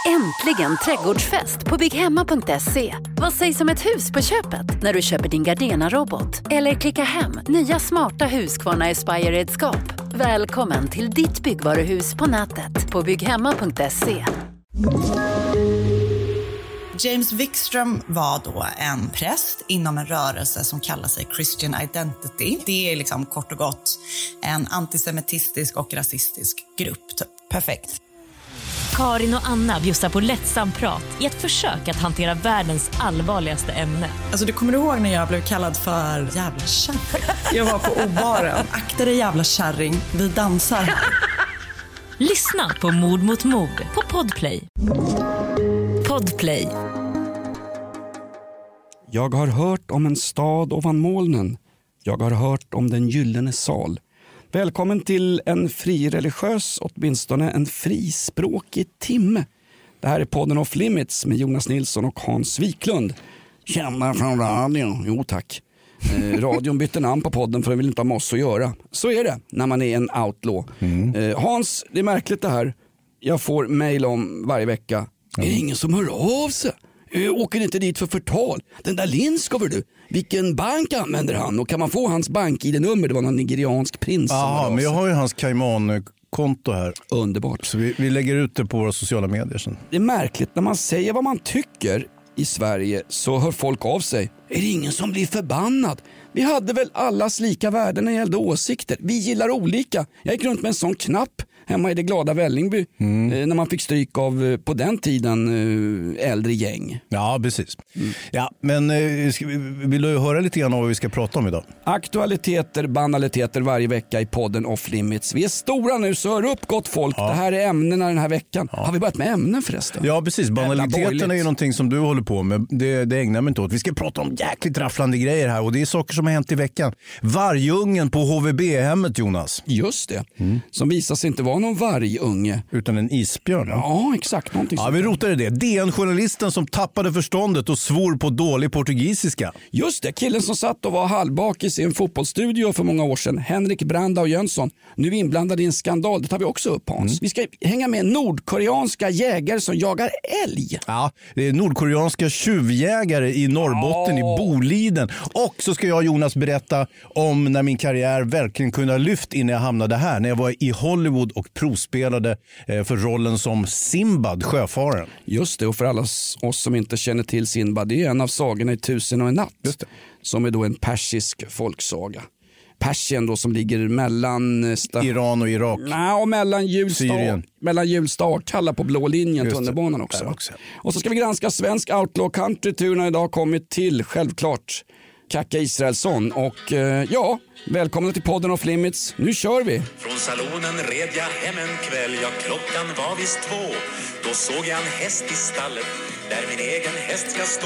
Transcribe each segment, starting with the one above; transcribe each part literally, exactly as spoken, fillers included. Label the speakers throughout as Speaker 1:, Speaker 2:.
Speaker 1: Äntligen trädgårdsfest på bygghemma punkt se. Vad sägs om ett hus på köpet när du köper din Gardena-robot? Eller klicka hem nya smarta Husqvarna Aspire-redskap. Välkommen till ditt byggvaruhus på nätet på bygghemma punkt se.
Speaker 2: James Wikström var då en präst inom en rörelse som kallar sig Christian Identity. Det är liksom kort och gott en antisemitistisk och rasistisk grupp. Typ. Perfekt.
Speaker 3: Karin och Anna bjussar på lättsam prat i ett försök att hantera världens allvarligaste ämne.
Speaker 2: Alltså, du kommer ihåg när jag blev kallad för jävla kärring? Jag var på O-baren. Akta dig jävla kärring, vi dansar.
Speaker 3: Lyssna på Mord mot mord på Podplay. Podplay.
Speaker 4: Jag har hört om en stad ovan molnen. Jag har hört om den gyllene sal. Välkommen till en frireligiös, åtminstone en frispråkig timme. Det här är podden Off Limits med Jonas Nilsson och Hans Wiklund. Kända från radion. Jo tack. Eh, radion bytte namn på podden för den vill inte ha med oss att göra. Så är det när man är en outlaw. Mm. Eh, Hans, det är märkligt det här. Jag får mejl om varje vecka. Mm. Är det ingen som hör av sig? Åker inte dit för förtal? Den där Linskover du, vilken bank använder han? Och kan man få hans bank-id-nummer? Det var någon nigeriansk prins.
Speaker 5: Ja, men jag har ju hans Cayman-konto här.
Speaker 4: Underbart.
Speaker 5: Så vi, vi lägger ut det på våra sociala medier sen.
Speaker 4: Det är märkligt, när man säger vad man tycker i Sverige så hör folk av sig. Är det ingen som blir förbannad? Vi hade väl allas lika värden när det gällde åsikter. Vi gillar olika. Jag gick runt med en sån knapp hemma i det glada Vällingby mm. eh, när man fick stryk av eh, på den tiden eh, äldre gäng.
Speaker 5: Ja, precis. Mm. Ja, men eh, ska vi, vill du höra lite grann om vad vi ska prata om idag?
Speaker 4: Aktualiteter, banaliteter varje vecka i podden Off Limits. Vi är stora nu, så hör upp gott folk. Ja. Det här är ämnena den här veckan. Ja. Har vi börjat med ämnen förresten?
Speaker 5: Ja, precis. Banaliteterna är ju någonting som du håller på med. Det, det ägnar mig inte åt. Vi ska prata om jäkligt rafflande grejer här och det är saker som har hänt i veckan. Vargungen på H V B-hemmet, Jonas.
Speaker 4: Just det. Mm. Som visar sig inte vara någon vargunge.
Speaker 5: Utan en isbjörn.
Speaker 4: Ja, exakt. Någonting
Speaker 5: ja, vi rotade det. D N-journalisten som tappade förståndet och svor på dålig portugisiska.
Speaker 4: Just det. Killen som satt och var halvbakis i en fotbollsstudio för många år sedan. Henrik Brandao Jönsson. Nu är inblandad i en skandal. Det tar vi också upp, Hans. Mm. Vi ska hänga med nordkoreanska jägare som jagar älg.
Speaker 5: Ja, det är nordkoreanska tjuvjägare i Norrbotten, ja. I Boliden. Och så ska jag, Jonas, berätta om när min karriär verkligen kunde ha lyft innan jag hamnade här. När jag var i Hollywood och provspelade för rollen som Sinbad, sjöfararen.
Speaker 4: Just det, och för alla oss som inte känner till Sinbad, det är en av sagorna i Tusen och en natt. Just det. Som är då en persisk folksaga. Persien då, som ligger mellan sta-
Speaker 5: Iran och Irak.
Speaker 4: Nej, och mellan Hjulsta, mellan Hjulsta och Kalla på blå linjen, tunnelbanan också. också. Och så ska vi granska svensk outlaw country. Turerna idag kommit till, självklart, Kacka Israelsson. Och eh, ja, välkomna till podden Off Limits. Nu kör vi!
Speaker 6: Från salonen red jag hem en kväll, ja klockan var visst två. Då såg jag en häst i stallet, där min egen häst ska stå.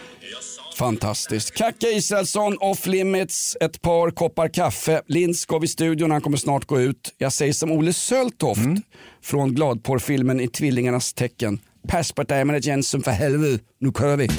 Speaker 4: Fantastiskt. Kacka Israelsson, Off Limits, ett par koppar kaffe. Lindskov i studion, han kommer snart gå ut. Jag säger som Olle Söltoft mm. från gladporrfilmen I tvillingarnas tecken. Perspartiet Jensen för helvete, nu kör vi.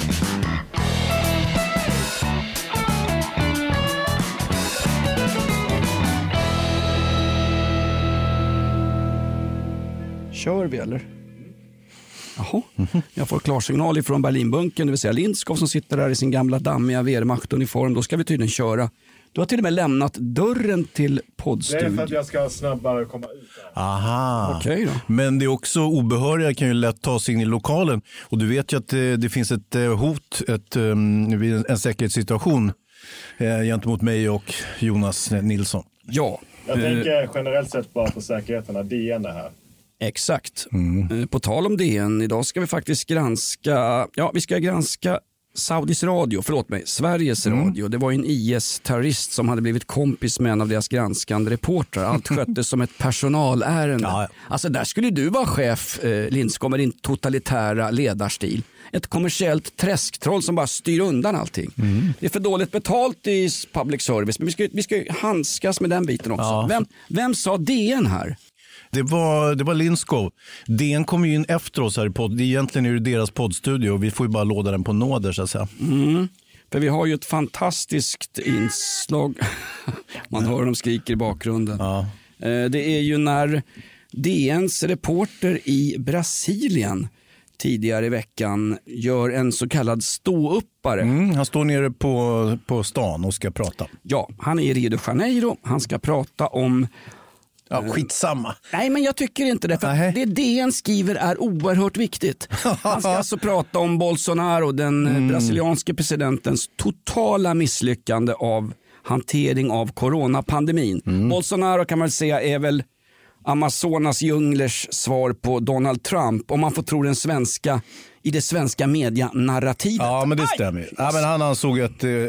Speaker 4: Kör vi eller? Jaha, mm-hmm. Jag får klarsignal ifrån Berlinbunken, det vill säga Lindskov som sitter där i sin gamla dammiga Wehrmacht-uniform. Då ska vi tydligen köra. Du har till och med lämnat dörren till poddstudion.
Speaker 7: Det är för att jag ska snabbare komma ut där.
Speaker 5: Aha,
Speaker 4: okej då.
Speaker 5: Men det är också obehöriga kan ju lätt ta sig in i lokalen. Och du vet ju att det, det finns ett hot, ett, um, en säkerhetssituation eh, gentemot mig och Jonas Nilsson.
Speaker 4: Ja.
Speaker 7: Jag tänker generellt sett bara på säkerheterna, D N är här.
Speaker 4: Exakt. Mm. På tal om D N, idag ska vi faktiskt granska, ja vi ska granska Saudis radio, förlåt mig, Sveriges mm. radio. Det var en I S-terrorist som hade blivit kompis med en av deras granskande reportrar. Allt sköttes som ett personalärende. Ja. Alltså där skulle du vara chef, eh, Lindskov, med din totalitära ledarstil. Ett kommersiellt träsktroll som bara styr undan allting. Mm. Det är för dåligt betalt i public service, men vi ska, vi ska handskas med den biten också. Ja. Vem, vem sa D N här?
Speaker 5: Det var, det var Lindskov. D N kom ju in efter oss här i podd. Egentligen är det deras poddstudio och vi får ju bara låda den på nåder så att säga.
Speaker 4: Mm. För vi har ju ett fantastiskt inslag. Man hör dem skriker i bakgrunden. Ja. Det är ju när D N:s reporter i Brasilien tidigare i veckan gör en så kallad ståuppare.
Speaker 5: Mm, han står nere på, på stan och ska prata.
Speaker 4: Ja, han är i Rio de Janeiro. Han ska prata om...
Speaker 5: Ja, skitsamma.
Speaker 4: Nej, men jag tycker inte det. För
Speaker 5: Nej.
Speaker 4: det D N skriver är oerhört viktigt. Han ska alltså prata om Bolsonaro, den mm. brasilianske presidentens totala misslyckande av hantering av coronapandemin. Mm. Bolsonaro kan man säga är väl Amazonas djunglers svar på Donald Trump, om man får tro den svenska i det svenska medianarrativet.
Speaker 5: Ja, men det stämmer ju. Ja, men han ansåg att eh,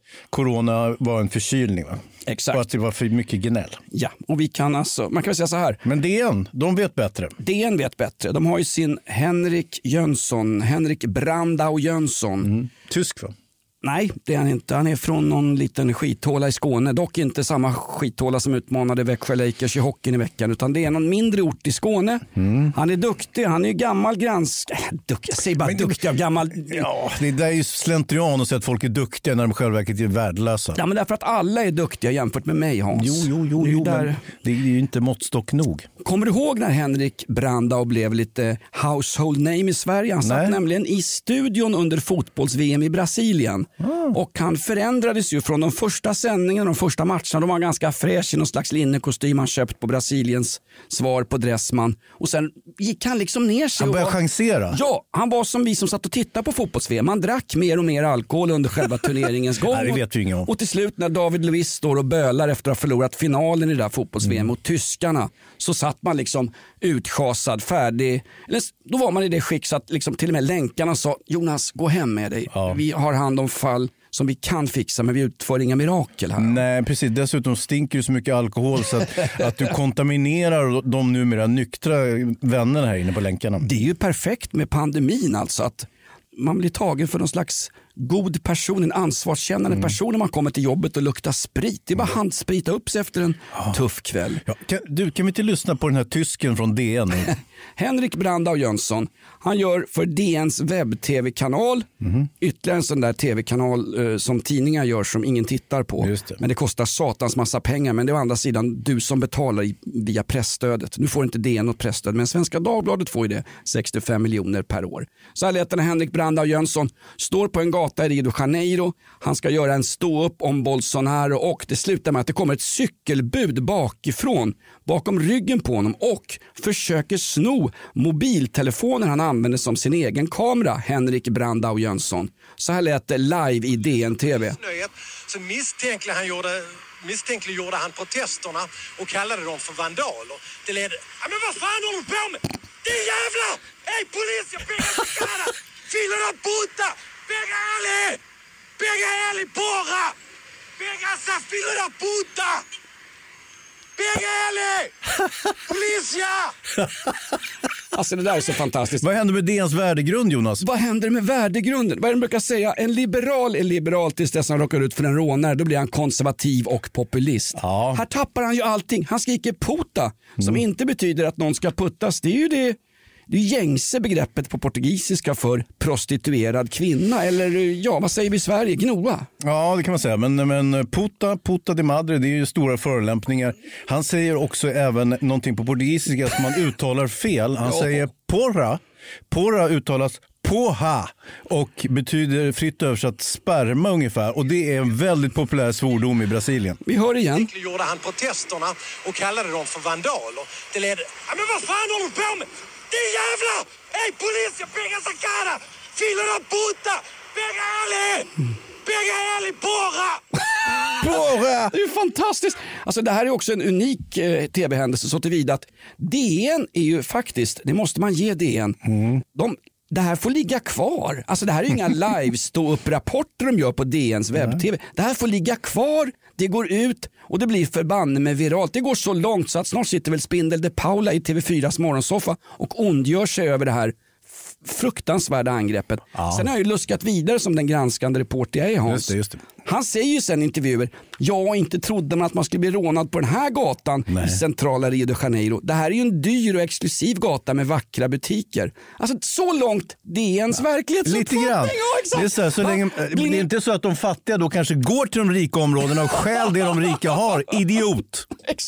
Speaker 5: corona var en förkylning, va?
Speaker 4: Exakt.
Speaker 5: Och att det var för mycket gnäll.
Speaker 4: Ja, och vi kan alltså, man kan väl säga så här.
Speaker 5: Men D N, de vet bättre.
Speaker 4: D N vet bättre. De har ju sin Henrik Jönsson, Henrik Brandau Jönsson.
Speaker 5: Mm. Tysk, va?
Speaker 4: Nej, det är han inte. Han är från någon liten skithåla i Skåne. Dock inte samma skithåla som utmanade Växjö Lakers i hockeyn i veckan. Utan det är någon mindre ort i Skåne. Mm. Han är duktig. Han är ju gammal gransk... Duk... Jag säger bara men, duktig av gammal...
Speaker 5: Ja, det där är ju slentrian att säga att folk är duktiga när de själva är värdelösa.
Speaker 4: Ja, men därför att alla är duktiga jämfört med mig, Hans.
Speaker 5: Jo, jo, jo. jo där... men det är ju inte måttstock nog.
Speaker 4: Kommer du ihåg när Henrik Brandau blev lite household name i Sverige? Han satt Nej. nämligen i studion under fotbolls-V M i Brasilien. Mm. Och han förändrades ju från de första sändningarna, de första matcherna. De var ganska fräsch i någon slags linnekostym han köpt på Brasiliens svar på Dressman. Och sen gick han liksom ner sig.
Speaker 5: Han började
Speaker 4: och
Speaker 5: var... chansera.
Speaker 4: Ja, han var som vi som satt och tittade på fotbolls-V M. Man drack mer och mer alkohol under själva turneringens gång.
Speaker 5: Nej, det vet vi inget om.
Speaker 4: Och till slut när David Luiz står och bölar efter att ha förlorat finalen i det där fotbolls-V M mm. mot tyskarna, så satt man liksom utschasad, färdig. Eller, då var man i det skick så att liksom till och med länkarna sa: Jonas, gå hem med dig. Ja. Vi har hand om fall som vi kan fixa, men vi utför inga mirakel här.
Speaker 5: Nej, precis. Dessutom stinker ju så mycket alkohol så att, att du kontaminerar de numera nyktra vännerna här inne på länkarna.
Speaker 4: Det är ju perfekt med pandemin, alltså att man blir tagen för någon slags god person, en ansvarskännande mm. person när man kommer till jobbet och luktar sprit. Det är bara mm. handsprita upp sig efter en ja. tuff kväll.
Speaker 5: Ja. Kan, du, kan vi inte lyssna på den här tysken från D N?
Speaker 4: Henrik Brandau Jönsson, han gör för D N:s webb-tv-kanal mm. ytterligare en sån där tv-kanal eh, som tidningar gör som ingen tittar på. Det. Men det kostar satans massa pengar, men det är å andra sidan du som betalar i, via pressstödet. Nu får inte D N något pressstöd, men Svenska Dagbladet får ju det, sextiofem miljoner per år. Så här lät den Henrik Brandau Jönsson, står på en gata i Rio de Janeiro. Han ska göra en stå-upp om Bolsonaro och det slutar med att det kommer ett cykelbud bakifrån, bakom ryggen på honom och försöker sno mobiltelefonen han använder som sin egen kamera, Henrik Brandau Jönsson. Så här lät det live i D N T V.
Speaker 8: Så misstänklig han gjorde, misstänkliggjorde han protesterna och kallade dem för vandaler. Det ledde... Ja, men vad fan håller du på med? Det jävla! Hej polis, jag pengar för kalla! Fila da puta! Pega ele! Pega ele, porra! Pega essa filha da puta! Pega ele! Polizia!
Speaker 4: Alltså det där är så fantastiskt.
Speaker 5: Vad händer med D N:s värdegrund, Jonas?
Speaker 4: Vad händer med värdegrunden? Vad är det de brukar säga? En liberal är liberal tills dess han råkar ut för en rånare. Då blir han konservativ och populist. Ja. Här tappar han ju allting. Han skriker puta, som mm. inte betyder att någon ska puttas. Det är ju det... Det är gängse begreppet på portugisiska för prostituerad kvinna. Eller ja, vad säger vi i Sverige? Gnoa?
Speaker 5: Ja, det kan man säga. Men, men puta, puta de madre, det är ju stora förolämpningar. Han säger också även någonting på portugisiska som man uttalar fel. Han ja. säger porra. Porra uttalas poha och betyder fritt översatt sperma ungefär. Och det är en väldigt populär svordom i Brasilien.
Speaker 4: Vi hör igen.
Speaker 8: Gjorde han protesterna och kallade dem för vandaler. Det ledde... Ja, men vad fan håller du på med? Det jävla! Hej polis, jag pengar sa cara! Fila da puta! Pega ele! Pega ele, porra!
Speaker 5: Porra!
Speaker 4: Det är ju fantastiskt. Alltså det här är också en unik eh, tv-händelse så tillvida att D N är ju faktiskt, det måste man ge D N. Mm. De, det här får ligga kvar. Alltså det här är ju inga live stå-upp-rapporter de gör på D N:s webb-tv. Det här får ligga kvar. Det går ut och det blir förbanne med viralt. Det går så långt så att snart sitter väl Spindel de Paula i T V fyras morgonsoffa och ondgör sig över det här fruktansvärda angreppet. Ja. Sen har jag ju luskat vidare som den granskande reporter jag är, Hans.
Speaker 5: Just det, just det.
Speaker 4: Han säger ju sen i intervjuer, jag inte trodde man att man skulle bli rånad på den här gatan Nej. i centrala Rio de Janeiro. Det här är ju en dyr och exklusiv gata med vackra butiker. Alltså så långt D N:s ja. verklighetsuppfattning.
Speaker 5: Lite grann. Ja, det, är så, så länge, det är inte så att de fattiga då kanske går till de rika områdena och stjäl det de rika har. Idiot.
Speaker 4: Exakt.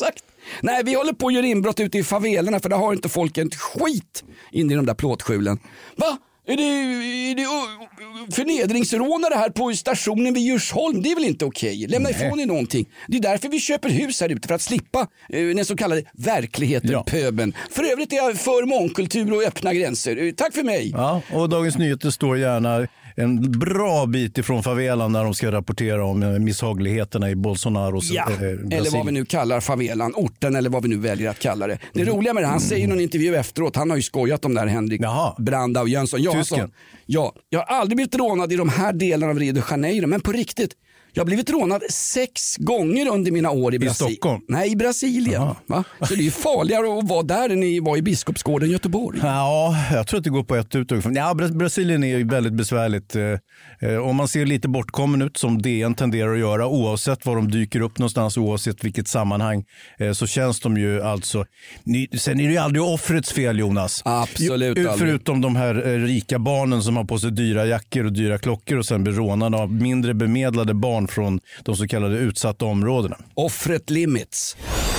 Speaker 4: Nej, vi håller på att göra inbrott ute i favelerna för där har inte folk en skit in i de där plåtskjulen. Va? Är det, är det förnedringsrånare här på stationen vid Djursholm? Det är väl inte okej? Lämna Nej. ifrån er någonting. Det är därför vi köper hus här ute, för att slippa eh, den så kallade verkligheten, ja. pöben. För övrigt är jag för mångkultur och öppna gränser. Tack för mig.
Speaker 5: Ja, och Dagens Nyheter står gärna en bra bit ifrån favelan när de ska rapportera om misshagligheterna i Bolsonaros
Speaker 4: ja,
Speaker 5: eh,
Speaker 4: eller vad vi nu kallar favelan, orten eller vad vi nu väljer att kalla det. Det roliga med det, han säger i någon intervju efteråt, han har ju skojat om det här, Henrik Jaha. Brandau Jönsson. Ja, alltså, ja, jag har aldrig blivit rånad i de här delarna av Rio de Janeiro, men på riktigt, jag har blivit rånad sex gånger under mina år i Brasilien.
Speaker 5: I Stockholm?
Speaker 4: Nej, i Brasilien. Va? Så det är farligare att vara där än ni var i Biskopsgården i Göteborg.
Speaker 5: Ja, jag tror att det går på ett ut. Ja, Brasilien är ju väldigt besvärligt. Om man ser lite bortkommen ut, som D N tenderar att göra, oavsett var de dyker upp någonstans, oavsett vilket sammanhang, så känns de ju alltså... Sen är det ju aldrig offrets fel, Jonas.
Speaker 4: Absolut aldrig.
Speaker 5: Förutom de här rika barnen som har på sig dyra jackor och dyra klockor och sen blir rånade av mindre bemedlade barn från de så kallade utsatta områdena.
Speaker 4: Offret limits.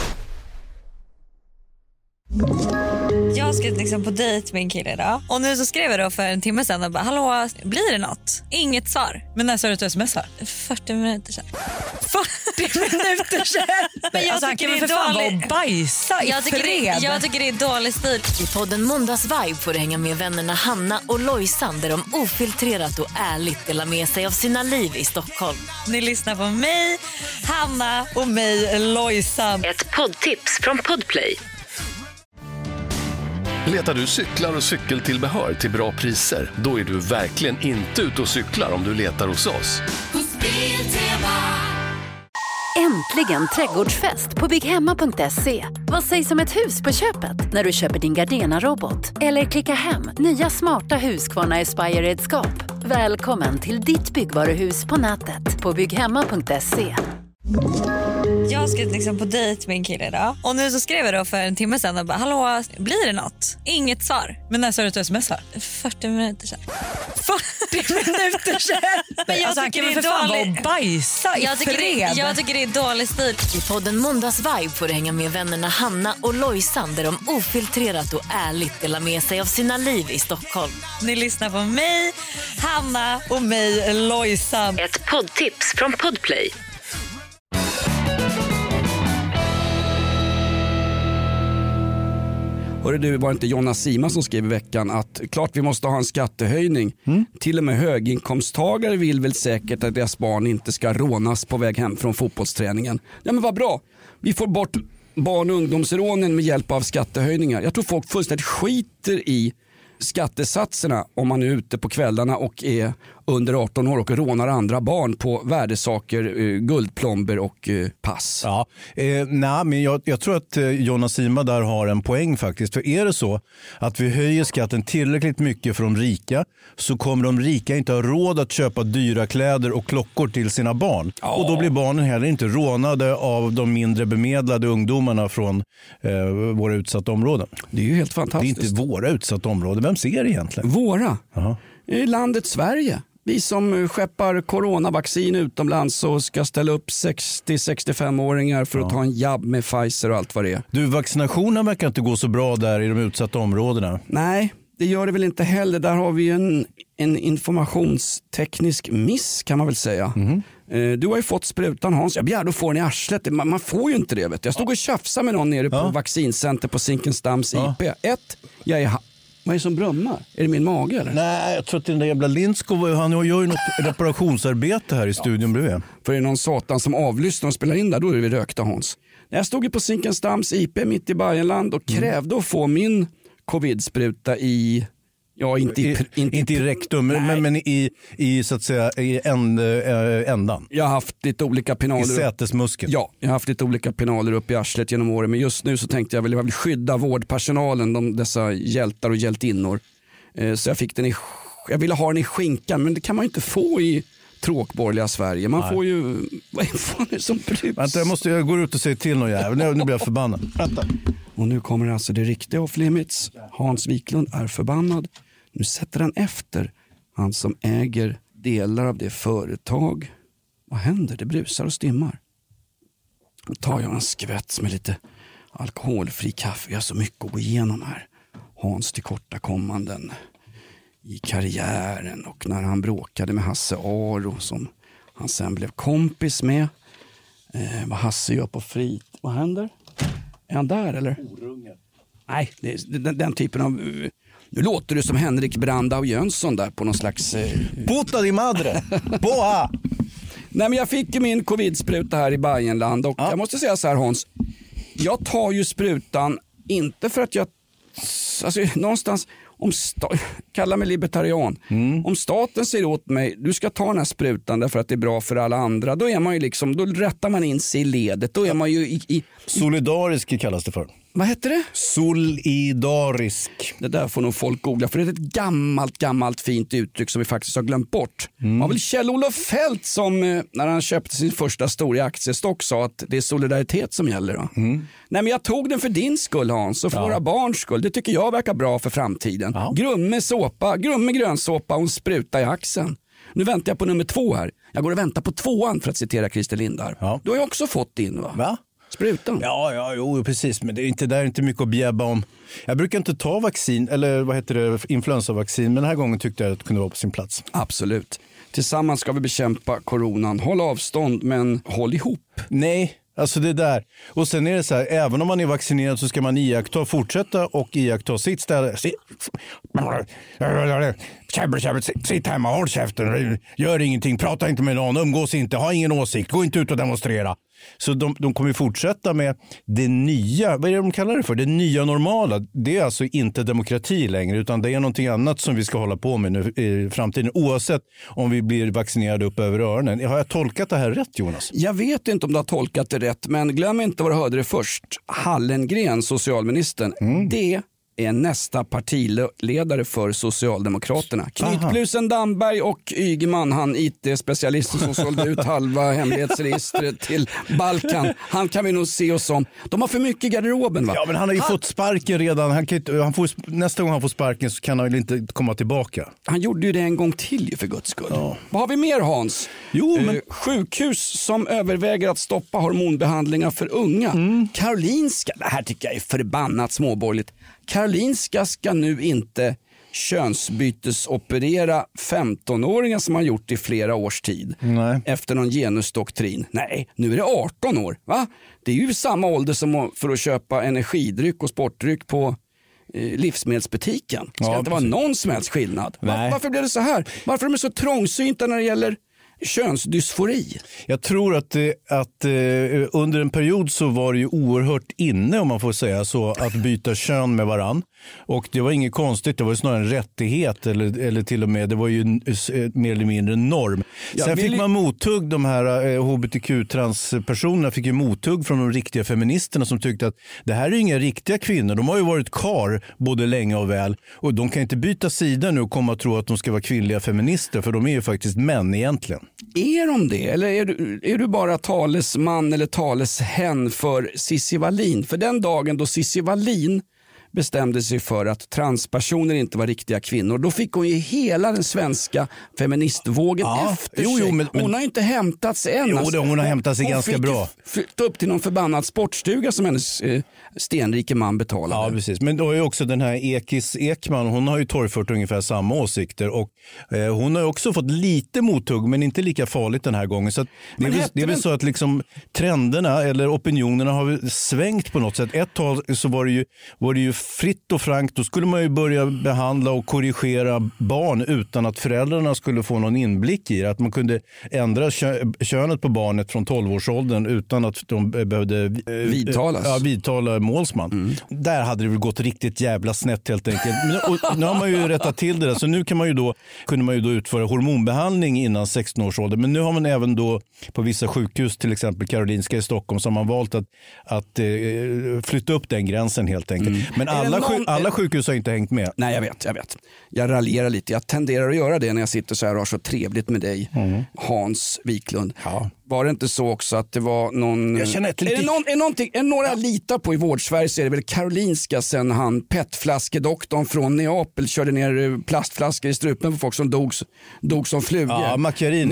Speaker 9: Jag ska liksom på dejt med en kille idag. Och nu så skrev jag då för en timme sedan och bara, hallå, blir det något? Inget svar.
Speaker 10: Men när sa du att du smsar?
Speaker 9: fyrtio minuter sedan.
Speaker 10: fyrtio minuter sedan? Men jag alltså, tycker det är för fan dålig... bajsa i
Speaker 9: jag tycker, det, jag tycker det är dålig stil.
Speaker 3: I podden Måndags Vibe får du hänga med vännerna Hanna och Lojsan, där de ofiltrerat och ärligt delar med sig av sina liv i Stockholm.
Speaker 9: Ni lyssnar på mig, Hanna och mig, Lojsan.
Speaker 1: Ett poddtips från Podplay.
Speaker 11: Letar du cyklar och cykeltillbehör till bra priser? Då är du verkligen inte ute och cyklar om du letar hos oss.
Speaker 1: Äntligen trädgårdsfest på bygghemma punkt se. Vad sägs om ett hus på köpet när du köper din Gardena-robot? Eller klicka hem nya smarta Husqvarna Aspire-redskap. Välkommen till ditt byggvaruhus på nätet på bygghemma punkt se.
Speaker 9: Jag ska liksom på dejt med en kille idag. Och nu så skrev jag då för en timme sedan och bara, hallå, blir det något? Inget svar.
Speaker 10: Men när sa du att du smsar?
Speaker 9: fyrtio minuter sedan.
Speaker 10: fyrtio minuter sedan? Men jag alltså, tycker det är för fan dålig... bajsa i
Speaker 9: jag tycker, det, jag tycker det är dålig stil.
Speaker 3: I podden Måndags Vibe får du hänga med vännerna Hanna och Lojsan, där de ofiltrerat och ärligt delar med sig av sina liv i Stockholm.
Speaker 9: Ni lyssnar på mig, Hanna och mig, Lojsan.
Speaker 1: Ett poddtips från Podplay.
Speaker 4: Hörde du, var inte Jonas Sima som skrev i veckan att klart vi måste ha en skattehöjning. Mm. Till och med höginkomsttagare vill väl säkert att deras barn inte ska rånas på väg hem från fotbollsträningen. Ja, men vad bra. Vi får bort barn- och ungdomsrånen med hjälp av skattehöjningar. Jag tror folk fullständigt skiter i skattesatserna om man är ute på kvällarna och är under arton år och rånar andra barn på värdesaker, eh, guldplomber och eh, pass.
Speaker 5: Ja, eh, nej, men jag, jag tror att eh, Jonas Sima där har en poäng faktiskt. För är det så att vi höjer skatten tillräckligt mycket för de rika, så kommer de rika inte ha råd att köpa dyra kläder och klockor till sina barn. Ja. Och då blir barnen heller inte rånade av de mindre bemedlade ungdomarna från eh, våra utsatta områden.
Speaker 4: Det är ju helt fantastiskt.
Speaker 5: Det är inte våra utsatta områden. Vem ser det egentligen?
Speaker 4: Våra?
Speaker 5: Aha.
Speaker 4: I landet Sverige. Vi som skeppar coronavaccin utomlands och ska ställa upp sextio till sextiofem-åringar för att ja. ta en jabb med Pfizer och allt vad det är.
Speaker 5: Du, vaccinationen verkar inte gå så bra där i de utsatta områdena.
Speaker 4: Nej, det gör det väl inte heller. Där har vi en, en informationsteknisk miss, kan man väl säga. Mm. Du har ju fått sprutan, Hans. Jag begärde att få den i arslet. Man, man får ju inte det, vet du. Jag stod och tjafsade med någon nere på ja. vaccincenter på Zinkensdamms ja. I P. Ett, jag är... Vad är det som brummar? Är det min mage eller?
Speaker 5: Nej, jag tror att den där jävla Lindskov, han gör ju något reparationsarbete här i studion bredvid.
Speaker 4: För det är någon satan som avlyssnar och spelar in där, då är vi rökta, Hans. Jag stod ju på Zinkensdamms I P mitt i Bayernland och krävde mm. att få min covid-spruta i... Ja, inte i,
Speaker 5: I,
Speaker 4: inte,
Speaker 5: inte i rektum, men, men i, i, så att säga, i änd, äh, ändan.
Speaker 4: Jag har haft lite olika pinaler.
Speaker 5: I sätesmuskeln.
Speaker 4: Ja, jag har haft lite olika pinaler upp i arslet genom åren. Men just nu så tänkte jag väl, jag vill skydda vårdpersonalen, de, dessa hjältar och hjältinnor. Eh, så jag fick den i, jag ville ha den i skinkan, men det kan man ju inte få i tråkborgerliga Sverige. Man Nej. får ju, vad är det som brus?
Speaker 5: Vänta, jag måste jag går ut och säga till någon jävel. Nu, nu blir jag förbannad. Vänta.
Speaker 4: Och nu kommer alltså det riktiga off limits. Hans Wiklund är förbannad. Nu sätter han efter han som äger delar av det företag. Vad händer? Det brusar och stimmar. Då tar jag en skvätt med lite alkoholfri kaffe. Vi har så mycket att gå igenom här. Hans tillkortakommanden i karriären och när han bråkade med Hasse Aro som han sen blev kompis med. Eh, vad Hasse gör på frit. Vad händer? Är han där eller?
Speaker 5: Orunge.
Speaker 4: Nej, det är den, den typen av... Nu låter du som Henrik Brandau Jönsson där på någon slags... Eh...
Speaker 5: Puta di madre! Boa!
Speaker 4: Nej, men jag fick ju min covid-spruta här i Bajenland och ja. jag måste säga så här, Hans. Jag tar ju sprutan inte för att jag... Alltså någonstans... Om sta- kalla mig libertarian. Mm. Om staten säger åt mig, du ska ta den här sprutan därför att det är bra för alla andra, då är man ju liksom, då rättar man in sig i ledet. Då är man ju i, i...
Speaker 5: Solidarisk kallas det för.
Speaker 4: Vad heter det?
Speaker 5: Solidarisk.
Speaker 4: Det där får nog folk googla, för det är ett gammalt, gammalt fint uttryck som vi faktiskt har glömt bort. Mm. Det var väl Kjell-Olof Feldt som, när han köpte sin första stora aktiestock, sa att det är solidaritet som gäller. Då. Mm. Nej, men jag tog den för din skull, Hans, och för ja. våra barns skull. Det tycker jag verkar bra för framtiden. Ja. Grumme såpa, grumme grönsåpa och en spruta i axeln. Nu väntar jag på nummer två här. Jag går och väntar på tvåan för att citera Christer Lindar. Ja. Du har ju också fått din, va? Va? Sprutan.
Speaker 5: Ja, ja, jo, precis. Men det är inte, där är inte mycket att bjäbba om. Jag brukar inte ta vaccin, eller vad heter det, influensavaccin. Men den här gången tyckte jag att det kunde vara på sin plats.
Speaker 4: Absolut. Tillsammans ska vi bekämpa coronan. Håll avstånd, men håll ihop.
Speaker 5: Nej, alltså det där. Och sen är det så här, även om man är vaccinerad så ska man iaktta, fortsätta och iaktta sitt ställe. Sitt hemma, håll käften, gör ingenting, prata inte med någon, umgås inte, ha ingen åsikt, gå inte ut och demonstrera. Så de, de kommer fortsätta med det nya, vad är det de kallar det för? Det nya normala. Det är alltså inte demokrati längre, utan det är någonting annat som vi ska hålla på med nu i framtiden. Oavsett om vi blir vaccinerade upp över öronen. Har jag tolkat det här rätt, Jonas?
Speaker 4: Jag vet inte om du har tolkat det rätt, men glöm inte vad du hörde det först. Hallengren, socialministern, mm. det är nästa partiledare för Socialdemokraterna. Knytblusen Damberg och Ygeman, han I T-specialisten som sålde ut halva hemlighetsregistret till Balkan. Han kan vi nog se oss som. De har för mycket i garderoben, va?
Speaker 5: Ja, men han har ju han... fått sparken redan. Han kan, han får, nästa gång han får sparken så kan han inte komma tillbaka.
Speaker 4: Han gjorde ju det en gång till, för guds skull. Ja. Vad har vi mer, Hans?
Speaker 5: Jo, men...
Speaker 4: eh, sjukhus som överväger att stoppa hormonbehandlingar för unga. Mm. Karolinska, det här tycker jag är förbannat småborgerligt. Karolinska ska nu inte könsbytesoperera femtonåringar som har gjort i flera års tid. Nej. Efter någon genusdoktrin. Nej, nu är det arton år. Va? Det är ju samma ålder som för att köpa energidryck och sportdryck på eh, livsmedelsbutiken. Det ska ja, inte precis. vara någon som helst skillnad. Var, varför blev det så här? Varför är de så trångsynta när det gäller könsdysfori?
Speaker 5: Jag tror att, att eh, under en period så var det ju oerhört inne, om man får säga så, att byta kön med varann. Och det var inget konstigt, det var snarare en rättighet eller, eller till och med, det var ju en, mer eller mindre en norm. Ja, Sen fick man mothugg, de här eh, H B T Q-transpersonerna fick ju mothugg från de riktiga feministerna som tyckte att det här är inga riktiga kvinnor, de har ju varit kar både länge och väl. Och de kan inte byta sida nu och komma och tro att de ska vara kvinnliga feminister, för de är ju faktiskt män egentligen.
Speaker 4: Är de det? Eller är du, är du bara talesman eller taleshen för Cissi Wallin? För den dagen då Cissi Wallin bestämde sig för att transpersoner inte var riktiga kvinnor, då fick hon ju hela den svenska feministvågen ja, efter jo, sig. Jo, men, hon men, har ju inte hämtat sig än.
Speaker 5: Jo,
Speaker 4: alltså.
Speaker 5: hon har hämtat sig
Speaker 4: hon
Speaker 5: ganska
Speaker 4: fick
Speaker 5: bra.
Speaker 4: Flytta upp till någon förbannad sportstuga som hennes eh, stenrike man betalade.
Speaker 5: Ja, precis. Men då är ju också den här Ekis Ekman, hon har ju torgfört ungefär samma åsikter och eh, hon har ju också fått lite mothugg, men inte lika farligt den här gången. Så att det, är väl, det är väl så att liksom trenderna eller opinionerna har svängt på något sätt. Ett tag så var det ju, var det ju fritt och frankt, då skulle man ju börja behandla och korrigera barn utan att föräldrarna skulle få någon inblick i det. Att man kunde ändra kö- könet på barnet från tolvårsåldern utan att de behövde eh,
Speaker 4: vidtalas.
Speaker 5: Ja, vidtala målsman. Mm. Där hade det väl gått riktigt jävla snett helt enkelt. Men, och, nu har man ju rättat till det där, så nu kan man ju då, kunde man ju då utföra hormonbehandling innan sexton års ålder. Men nu har man även då på vissa sjukhus, till exempel Karolinska i Stockholm, så har man valt att, att eh, flytta upp den gränsen helt enkelt. Mm. Men alla, någon... alla sjukhus har inte hängt med.
Speaker 4: Nej, jag vet, jag vet. Jag raljerar lite. Jag tenderar att göra det när jag sitter så här och har så trevligt med dig, mm. Hans Wiklund. Ja. Var det inte så också att det var någon...
Speaker 5: Jag känner ett lite...
Speaker 4: Är det någon, är någonting, är några ja. litar på i Vårdsverige, så är det väl Karolinska, sen han petflaskedoktorn från Neapel körde ner plastflaskor i strupen för folk som dog, dog som flugor.
Speaker 5: Ja, Macchiarini.
Speaker 4: Macchiarini.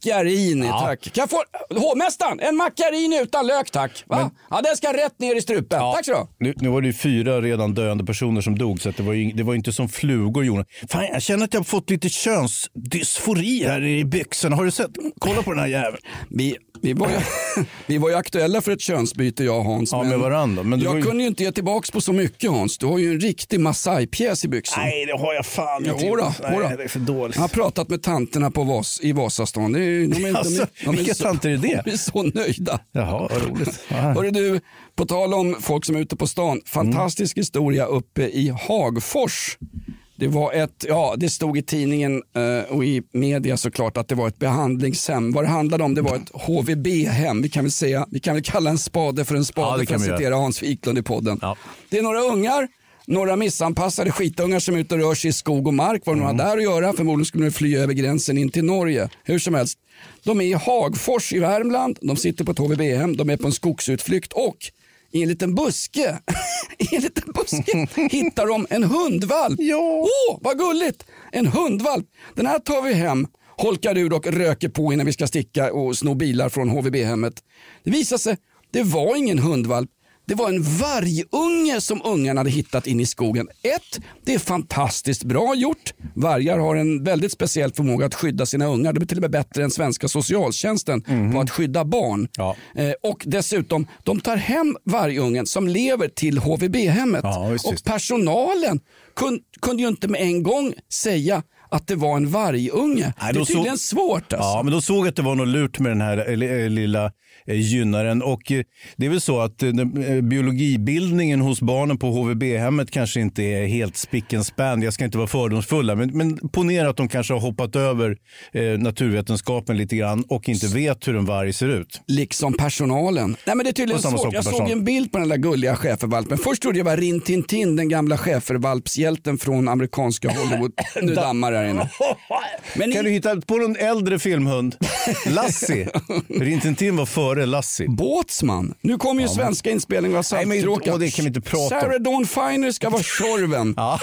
Speaker 4: Macchiarini,
Speaker 5: Ja.
Speaker 4: tack. Kan jag få, hovmästaren, en macchiarini utan lök, tack. Va?
Speaker 5: Men-
Speaker 4: ja, den ska rätt ner i strupen.
Speaker 5: Ja.
Speaker 4: Tack så du.
Speaker 5: Nu, nu var det ju fyra redan döende personer som dog, så att det var ju det var ju inte som flugor, Jonas. Fan, jag känner att jag har fått lite könsdysfori här i byxorna. Har du sett? Kolla på den här jäveln.
Speaker 4: Vi, vi, var ju, vi var ju aktuella för ett könsbyte, jag och Hans.
Speaker 5: Ja, med varandra. Men det
Speaker 4: jag
Speaker 5: var ju...
Speaker 4: kunde ju inte ge tillbaks på så mycket, Hans. Du har ju en riktig Masai-pjäs i byxan.
Speaker 5: Nej, det har jag fan
Speaker 4: Jo,
Speaker 5: inte.
Speaker 4: då,
Speaker 5: Nej,
Speaker 4: jo då.
Speaker 5: det är för dåligt.
Speaker 4: Jag har pratat med tanterna på Vas, i Vasastan. Det är, de är,
Speaker 5: Alltså,
Speaker 4: de är, de är
Speaker 5: vilka
Speaker 4: så,
Speaker 5: tanter är det?
Speaker 4: De är så nöjda.
Speaker 5: Jaha, vad roligt.
Speaker 4: Hörru du, på tal om folk som är ute på stan. Fantastisk mm. historia uppe i Hagfors. Det var ett, ja det stod i tidningen eh, och i media såklart att det var ett behandlingshem. Vad det handlade om, det var ett H V B-hem. Vi kan väl säga, vi kan väl kalla en spade för en spade,
Speaker 5: ja,
Speaker 4: för att citera göra. Hans Wiklund i podden. Ja. Det är några ungar, några missanpassade skitungar som är ute och rör sig i skog och mark. Vad de mm. har där att göra, förmodligen skulle de fly över gränsen in till Norge. Hur som helst, de är i Hagfors i Värmland, de sitter på ett H V B-hem, de är på en skogsutflykt och i en liten buske, i en liten buske hittar de en hundvalp. Åh, oh, vad gulligt! En hundvalp. Den här tar vi hem, holkar ur och röker på innan vi ska sticka och sno bilar från H V B-hemmet. Det visade sig, det var ingen hundvalp. Det var en vargunge som ungarna hade hittat in i skogen. Ett, det är fantastiskt bra gjort. Vargar har en väldigt speciell förmåga att skydda sina ungar. Det är till och med bättre än svenska socialtjänsten mm. på att skydda barn. Ja. Eh, och dessutom, de tar hem vargungen som lever till H V B-hemmet. Ja, just, just. Och personalen kun, kunde ju inte med en gång säga att det var en vargunge. Nej, det är tydligen så... svårt. Alltså.
Speaker 5: Ja, men då såg att det var något lurt med den här äh, lilla äh, gynnaren. Och äh, det är väl så att äh, biologibildningen hos barnen på H V B-hemmet kanske inte är helt spicken spann. Jag ska inte vara fördomsfulla, men, men ponera att de kanske har hoppat över äh, naturvetenskapen lite grann och inte vet hur en varg ser ut.
Speaker 4: Liksom personalen. Nej, men det är tydligen svårt. Jag såg en bild på den där gulliga schäfervalpen. Först trodde jag var Rin Tin Tin, den gamla schäfervalpshjälten från amerikanska Hollywood. Nu dammar där inne. Men
Speaker 5: kan i... du hitta på någon äldre filmhund? Lassie. Rin Tin Tin var före Lassie.
Speaker 4: Båtsman. Nu kommer ju ja, svenska men... inspelningar av Saltkråkan.
Speaker 5: Nej, det kan vi inte prata om.
Speaker 4: Sarah Dawn Finer ska vara Tjorven. Ja.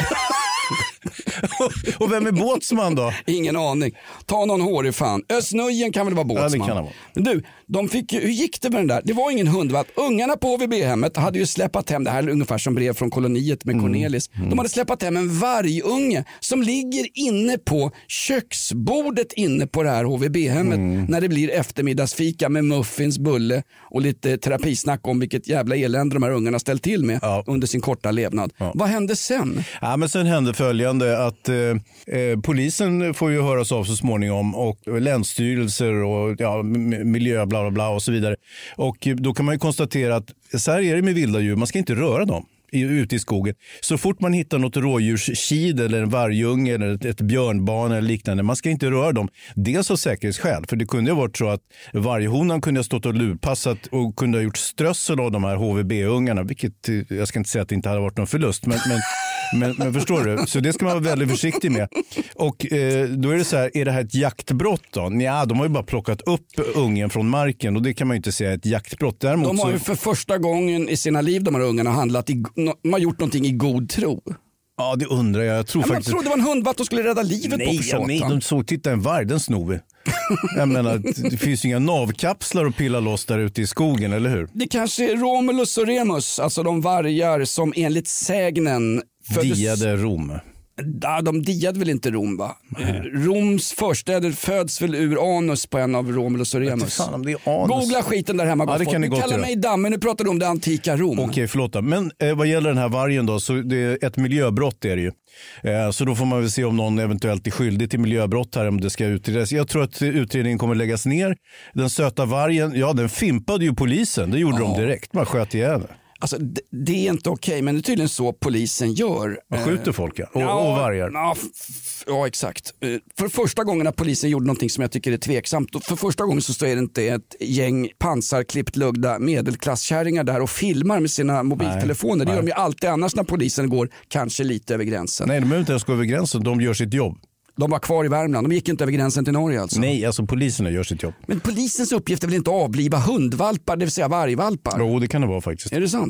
Speaker 5: Och... och vem är Båtsman då?
Speaker 4: Ingen aning. Ta någon hårig fan. Ösnöjen kan väl vara Båtsman. Ja, det kan vara. Men du, de fick, hur gick det med den där? Det var ingen hundvalp. Ungarna på H V B-hemmet hade ju släppt hem, det här ungefär som brev från koloniet med Cornelis. Mm. Mm. De hade släppt hem en vargunge som ligger inne på köksbordet inne på det här H V B-hemmet mm. när det blir eftermiddagsfika med muffins, bulle och lite terapisnack om vilket jävla elände de här ungarna ställt till med ja. under sin korta levnad. Ja. Vad hände sen?
Speaker 5: Ja, men sen hände följande att eh, polisen får ju höras av så småningom och länsstyrelser och ja, miljö bla bla bla och så vidare. Och då kan man ju konstatera att så här är det med vilda djur, man ska inte röra dem ute i skogen. Så fort man hittar något rådjurskid eller en vargunge eller ett, ett björnbarn eller liknande, man ska inte röra dem. Dels av säkerhetsskäl, för det kunde ha varit så att varghonan kunde ha stått och lurpassat och kunde ha gjort strössel av de här H V B-ungarna, vilket jag ska inte säga att det inte hade varit någon förlust, men, men, men, men förstår du? Så det ska man vara väldigt försiktig med. Och eh, då är det så här, är det här ett jaktbrott då? Ja, de har ju bara plockat upp ungen från marken och det kan man ju inte säga är ett jaktbrott. Däremot
Speaker 4: de har ju
Speaker 5: så...
Speaker 4: för första gången i sina liv, de här ungarna, handlat i de har gjort någonting i god tro.
Speaker 5: Ja, det undrar jag. Jag tror
Speaker 4: ja,
Speaker 5: faktiskt...
Speaker 4: Man trodde det var en hundvalp som skulle rädda livet
Speaker 5: nej,
Speaker 4: på försatan.
Speaker 5: Nej, de såg, titta en varg, den snor vi. Jag menar, det finns ju inga navkapslar att pilla loss där ute i skogen, eller hur?
Speaker 4: Det kanske är Romulus och Remus, alltså de vargar som enligt sägnen
Speaker 5: föddes... diade Rom.
Speaker 4: Ja, de diade väl inte Rom, va? Nej. Roms förstäder föds väl ur anus på en av Romulus och Remus.
Speaker 5: Fan, om det är anus.
Speaker 4: Googla skiten där hemma. Ja, det kan ni gott göra. Mig damm, nu pratar du om det antika Rom.
Speaker 5: Okej, förlåt. Men eh, vad gäller den här vargen då, så det är ett miljöbrott är det ju. Eh, så då får man väl se om någon eventuellt är skyldig till miljöbrott här, om det ska utredas. Jag tror att utredningen kommer läggas ner. Den söta vargen, ja, den fimpade ju polisen. Det gjorde ja. de direkt. Man sköt ihjäl.
Speaker 4: Alltså, det, det är inte okej, men det är tydligen så polisen gör.
Speaker 5: Man skjuter folk, ja. Och,
Speaker 4: ja,
Speaker 5: och vargar.
Speaker 4: Ja, f- ja, exakt. För första gången när polisen gjorde någonting som jag tycker är tveksamt, för första gången så står det inte ett gäng pansarklippt lugda medelklasskärringar där och filmar med sina mobiltelefoner. Nej, det gör de ju alltid annars när polisen går kanske lite över gränsen.
Speaker 5: Nej, de behöver inte ens gå över gränsen, de gör sitt jobb.
Speaker 4: De var kvar i Värmland, de gick inte över gränsen till Norge alltså.
Speaker 5: Nej, alltså poliserna gör sitt jobb.
Speaker 4: Men polisens uppgift är väl inte att avliva hundvalpar, det vill säga vargvalpar?
Speaker 5: Jo, det kan det vara faktiskt.
Speaker 4: Är det sant?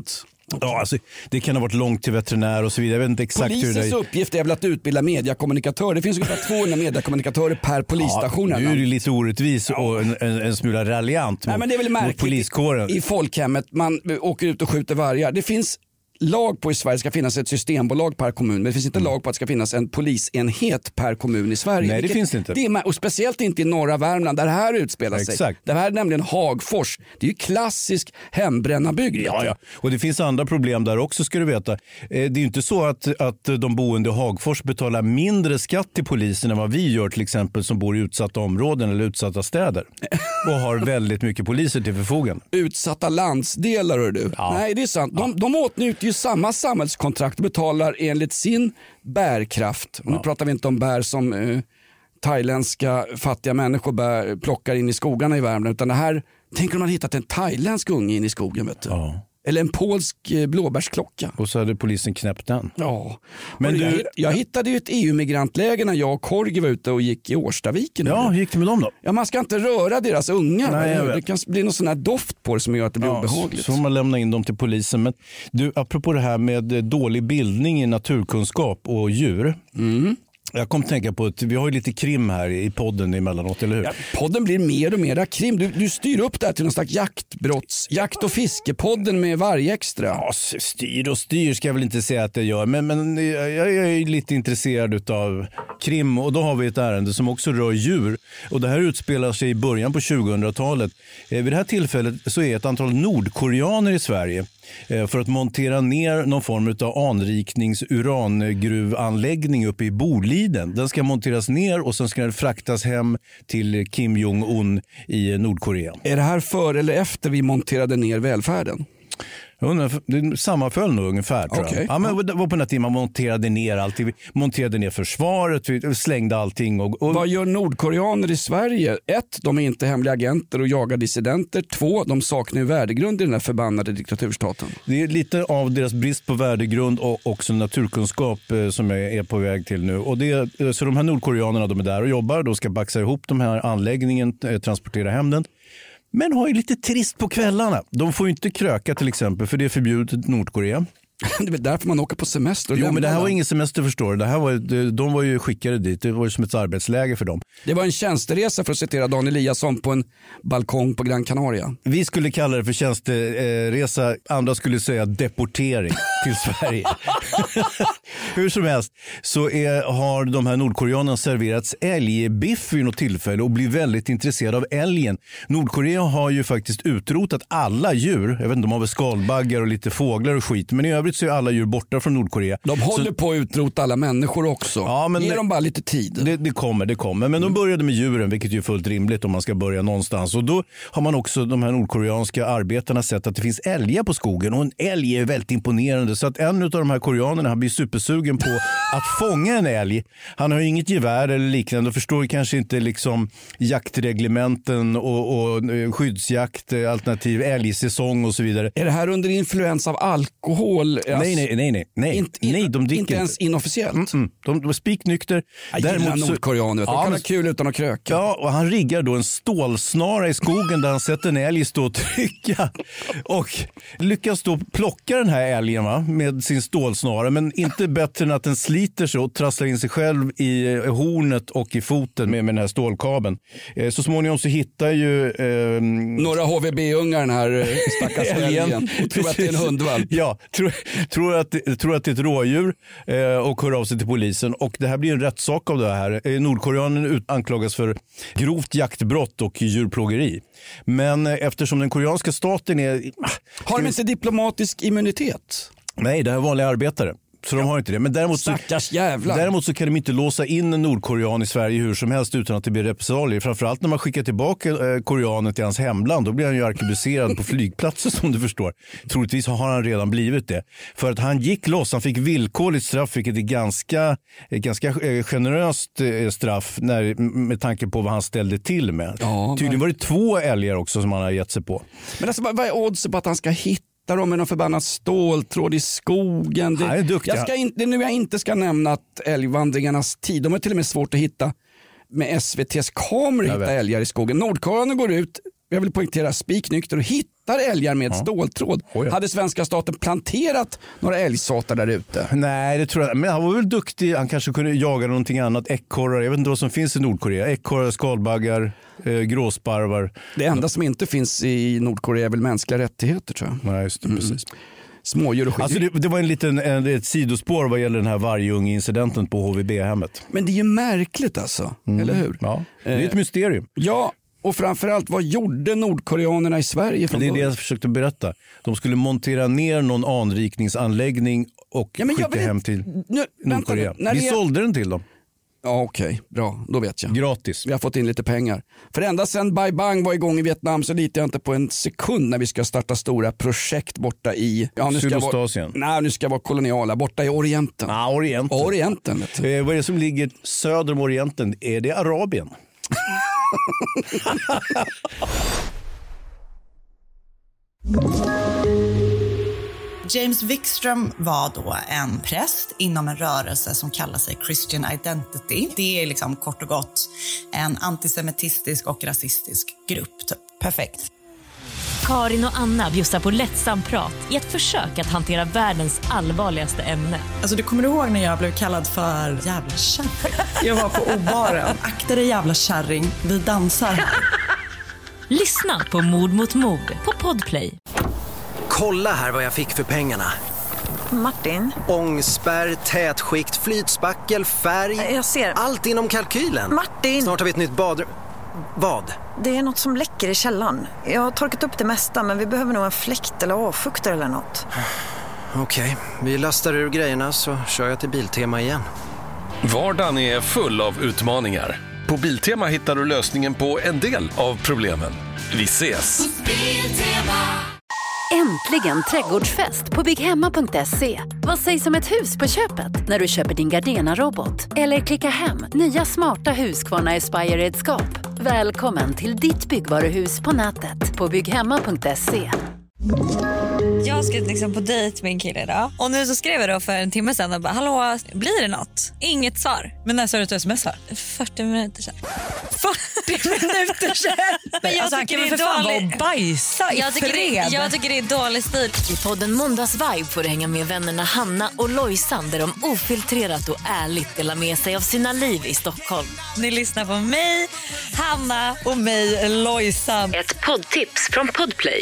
Speaker 5: Ja, alltså, det kan ha varit långt till veterinär och så vidare. Jag vet inte exakt
Speaker 4: Polisens
Speaker 5: hur det är.
Speaker 4: uppgift är väl att utbilda mediekommunikatörer. Det finns ungefär tvåhundra mediekommunikatörer per polisstation.
Speaker 5: Ja, nu är det lite orättvis och en, en, en smula raljant mot,
Speaker 4: Nej, men det är väl
Speaker 5: mot poliskåren.
Speaker 4: I, I folkhemmet, man åker ut och skjuter vargar. Det finns lag på i Sverige ska finnas ett systembolag per kommun, men det finns inte mm. lag på att det ska finnas en polisenhet per kommun i Sverige.
Speaker 5: Nej, det
Speaker 4: Vilket,
Speaker 5: finns det inte.
Speaker 4: Det är, och speciellt inte i norra Värmland där det här utspelar sig.
Speaker 5: Exakt.
Speaker 4: Det här är nämligen Hagfors. Det är ju klassisk hembrännarbygd.
Speaker 5: Ja, ja. Och det finns andra problem där också, ska du veta. Det är ju inte så att, att de boende i Hagfors betalar mindre skatt till polisen än vad vi gör till exempel som bor i utsatta områden eller utsatta städer och har väldigt mycket poliser till förfogande.
Speaker 4: Utsatta landsdelar, hör du. Ja. Nej, det är sant. De, de åtnjuter ju samma samhällskontrakt och betalar enligt sin bärkraft. Och nu ja. pratar vi inte om bär som eh, thailändska fattiga människor bär, plockar in i skogarna i Värmland, utan det här, tänk om man hittat en thailändsk unge in i skogen, vet du. Ja. Eller en polsk eh, blåbärsklocka.
Speaker 5: Och så hade polisen knäppt den.
Speaker 4: Ja. Men du... jag, jag hittade ju ett E U-migrantläger när jag och Korgi var ute och gick i Årstaviken.
Speaker 5: Ja, hur gick det med dem då?
Speaker 4: Ja, man ska inte röra deras ungar.
Speaker 5: Nej,
Speaker 4: det kan bli någon sån här doft på det som gör att det blir ja, obehagligt.
Speaker 5: Så får man lämna in dem till polisen. Men du, apropå det här med dålig bildning i naturkunskap och djur. Mm. Jag kom att tänka på att vi har ju lite krim här i podden emellanåt, eller hur?
Speaker 4: Ja, podden blir mer och mer krim. Du, du styr upp det här till någon slags jaktbrotts, jakt- och fiskepodden med varje extra.
Speaker 5: Ja, styr och styr ska jag väl inte säga att det gör. Men, men jag, jag är lite intresserad av krim och då har vi ett ärende som också rör djur. Och det här utspelar sig i början på tjugohundratalet. Eh, vid det här tillfället så är ett antal nordkoreaner i Sverige för att montera ner någon form av anriknings-urangruvanläggning uppe i Boliden. Den ska monteras ner och sen ska den fraktas hem till Kim Jong-Un i Nordkorea.
Speaker 4: Är det här före eller efter vi monterade ner välfärden?
Speaker 5: Det sammanföll nog ungefär, tror
Speaker 4: okay.
Speaker 5: jag. Ja, men det var på den tiden man monterade ner allt. Vi monterade ner försvaret, vi slängde allting. Och, och...
Speaker 4: Vad gör nordkoreaner i Sverige? Ett, de är inte hemliga agenter och jagar dissidenter. Två, de saknar ju värdegrund i den här förbannade diktaturstaten.
Speaker 5: Det är lite av deras brist på värdegrund och också naturkunskap eh, som jag är på väg till nu. Och det, så de här nordkoreanerna, de är där och jobbar. De ska baxa ihop de här anläggningen, eh, transportera hem den. Men har ju lite trist på kvällarna. De får ju inte kröka till exempel, för det är förbjudet i Nordkorea.
Speaker 4: Det är väl därför man åker på semester.
Speaker 5: Jo, men det här var ingen semester, förstår du. Det här var, de var ju skickade dit. Det var ju som ett arbetsläger för dem.
Speaker 4: Det var en tjänsteresa, för att citera Dan Eliasson, på en balkong på Gran Canaria.
Speaker 5: Vi skulle kalla det för tjänsteresa. Andra skulle säga deportering till Sverige. Hur som helst så är, har de här nordkoreanerna serverats älgbiff vid något tillfälle och blir väldigt intresserade av älgen. Nordkorea har ju faktiskt utrotat alla djur. Jag vet inte, de har väl skalbaggar och lite fåglar och skit. Men i övrigt så är alla djur borta från Nordkorea.
Speaker 4: De håller
Speaker 5: så...
Speaker 4: på att utrota alla människor också.
Speaker 5: Ja, men
Speaker 4: Ge
Speaker 5: det...
Speaker 4: dem bara lite tid.
Speaker 5: Det, det kommer, det kommer. Men de började med djuren, vilket är fullt rimligt om man ska börja någonstans. Och då har man också, de här nordkoreanska arbetarna, sett att det finns älgar på skogen. Och en älg är väldigt imponerande. Så att en av de här koreanerna, han blir supersugen på att fånga en älg. Han har ju inget gevär eller liknande och förstår kanske inte liksom jaktreglementen och, och skyddsjakt, alternativ älgsäsong och så vidare.
Speaker 4: Är det här under influens av alkohol?
Speaker 5: Nej, nej, nej, nej. nej.
Speaker 4: Inte,
Speaker 5: nej de dricker
Speaker 4: inte ens
Speaker 5: inte.
Speaker 4: Inofficiellt?
Speaker 5: Mm, mm. De, de var spiknykter.
Speaker 4: Jag gillar nordkoreaner. De ja, kan ha kul utan att kröka.
Speaker 5: Ja, och han riggar då en stålsnara i skogen där han sätter en älg stå och trycka. Och lyckas då plocka den här älgen, va, med sin stålsnara. Men inte bättre än att den sliter sig och trasslar in sig själv i hornet och i foten med, med den här stålkabeln. Eh, så småningom så hittar ju... Eh,
Speaker 4: några H V B-ungar den här stackars älgen. Och tror att det är en hundvalp.
Speaker 5: Ja, tror, tror, att, tror att det är ett rådjur eh, och hör av sig till polisen. Och det här blir en rättssak av det här. Eh, Nordkoreanen anklagas för grovt jaktbrott och djurplågeri. Men eh, eftersom den koreanska staten är...
Speaker 4: Har de inte diplomatisk immunitet?
Speaker 5: Nej, det här är vanliga arbetare. Så de har inte det. Men däremot så, däremot så kan de inte låsa in en nordkorean i Sverige hur som helst utan att det blir repressalier. Framförallt när man skickar tillbaka eh, koreanen till hans hemland. Då blir han ju arkebuserad på flygplatser, som du förstår. Troligtvis har han redan blivit det. För att han gick loss. Han fick villkorligt straff, vilket är ganska, eh, ganska eh, generöst eh, straff när, med tanke på vad han ställde till med. Ja, tydligen var det två älgar också som han har gett sig på.
Speaker 4: Men alltså, vad är oddsen på att han ska hitta de med någon förbannad ståltråd i skogen? Det,
Speaker 5: Nej, det,
Speaker 4: jag ska in, det är nu jag inte ska nämna att älgvandringarnas tid, de är till och med svårt att hitta med S V T:s kameror, hitta älgar i skogen. Nordkoreaner går ut, jag vill poängtera, spiknykter och hittar matar älgar med
Speaker 5: Ja.
Speaker 4: ståltråd.
Speaker 5: Oh ja.
Speaker 4: Hade svenska staten planterat några älgsatar där ute?
Speaker 5: Nej, det tror jag. Men han var väl duktig. Han kanske kunde jaga någonting annat. Ekorrar, jag vet inte vad som finns i Nordkorea. Ekorrar, skalbaggar, eh, gråsparvar.
Speaker 4: Det enda som inte finns i Nordkorea är väl mänskliga rättigheter, tror jag.
Speaker 5: Nej, just det,
Speaker 4: Mm.
Speaker 5: precis.
Speaker 4: Smådjur och skit.
Speaker 5: Alltså det, det var en liten, en, ett sidospår vad gäller den här vargunge-incidenten på H V B-hemmet.
Speaker 4: Men det är ju märkligt alltså,
Speaker 5: Mm.
Speaker 4: eller hur?
Speaker 5: Ja, det är ett mysterium.
Speaker 4: Ja, och framförallt, vad gjorde nordkoreanerna i Sverige från
Speaker 5: Det är det
Speaker 4: början?
Speaker 5: jag försökte berätta. De skulle montera ner någon anrikningsanläggning och
Speaker 4: Ja, men jag
Speaker 5: skicka
Speaker 4: vet-
Speaker 5: hem till
Speaker 4: Nu,
Speaker 5: Nordkorea.
Speaker 4: vänta nu, när
Speaker 5: Vi
Speaker 4: det-
Speaker 5: sålde den till dem.
Speaker 4: Ja, okej, bra, då vet jag.
Speaker 5: Gratis.
Speaker 4: Vi har fått in lite pengar. För ända sedan Bai Bang var igång i Vietnam så litar jag inte på en sekund när vi ska starta stora projekt borta i... Ja, nu ska jag vara,
Speaker 5: Sydostasien.
Speaker 4: nej, nu ska jag vara koloniala, borta i Orienten.
Speaker 5: Ja, Orienten.
Speaker 4: Orienten, vet du.
Speaker 5: Eh, vad är det som ligger söder om Orienten? Är det Arabien?
Speaker 2: James Wikström var då en präst inom en rörelse som kallar sig Christian Identity. Det är liksom kort och gott en antisemitistisk och rasistisk grupp. Typ. Perfekt.
Speaker 3: Karin och Anna bjussar på lättsam prat i ett försök att hantera världens allvarligaste ämne.
Speaker 10: Alltså du kommer ihåg när jag blev kallad för jävla kärring? Jag var på O-baren. Akta dig jävla kärring, vi dansar här.
Speaker 3: Lyssna på Mord mot mord på Podplay.
Speaker 12: Kolla här vad jag fick för pengarna.
Speaker 13: Martin.
Speaker 12: Ångspärr, tätskikt, flytspackel, färg.
Speaker 13: Jag ser.
Speaker 12: Allt inom kalkylen.
Speaker 13: Martin.
Speaker 12: Snart har vi ett nytt badrum. Vad?
Speaker 13: Det är något som läcker i källaren. Jag har torkat upp det mesta, men vi behöver nog en fläkt eller avfuktare eller något.
Speaker 12: Okej, vi lastar ur grejerna så kör jag till Biltema igen.
Speaker 11: Vardagen är full av utmaningar. På Biltema hittar du lösningen på en del av problemen. Vi ses!
Speaker 1: Äntligen trädgårdsfest på bygghemma punkt se. Vad sägs om ett hus på köpet när du köper din Gardena-robot? Eller klicka hem nya smarta Husqvarna Aspire-redskap. Välkommen till ditt byggvaruhus på nätet på bygghemma punkt se.
Speaker 9: Jag ska liksom på dejt med en kille idag. Och nu så skrev jag då för en timme sedan och bara, hallå, blir det något? Inget svar.
Speaker 10: Men när sa du att smsa?
Speaker 9: fyrtio minuter sedan.
Speaker 10: fyrtio minuter sedan?
Speaker 9: Men jag
Speaker 10: alltså, han
Speaker 9: tycker
Speaker 10: kan
Speaker 9: det
Speaker 10: väl
Speaker 9: är
Speaker 10: för fan
Speaker 9: dålig-
Speaker 10: vara och bajsa i
Speaker 9: Jag tycker,
Speaker 10: fred.
Speaker 9: det, jag tycker det är dålig stil.
Speaker 3: I podden Måndagsvibe får du hänga med vännerna Hanna och Lojsan där de ofiltrerat och ärligt delar med sig av sina liv i Stockholm.
Speaker 9: Ni lyssnar på mig, Hanna och mig, Lojsan.
Speaker 3: Ett poddtips från Podplay.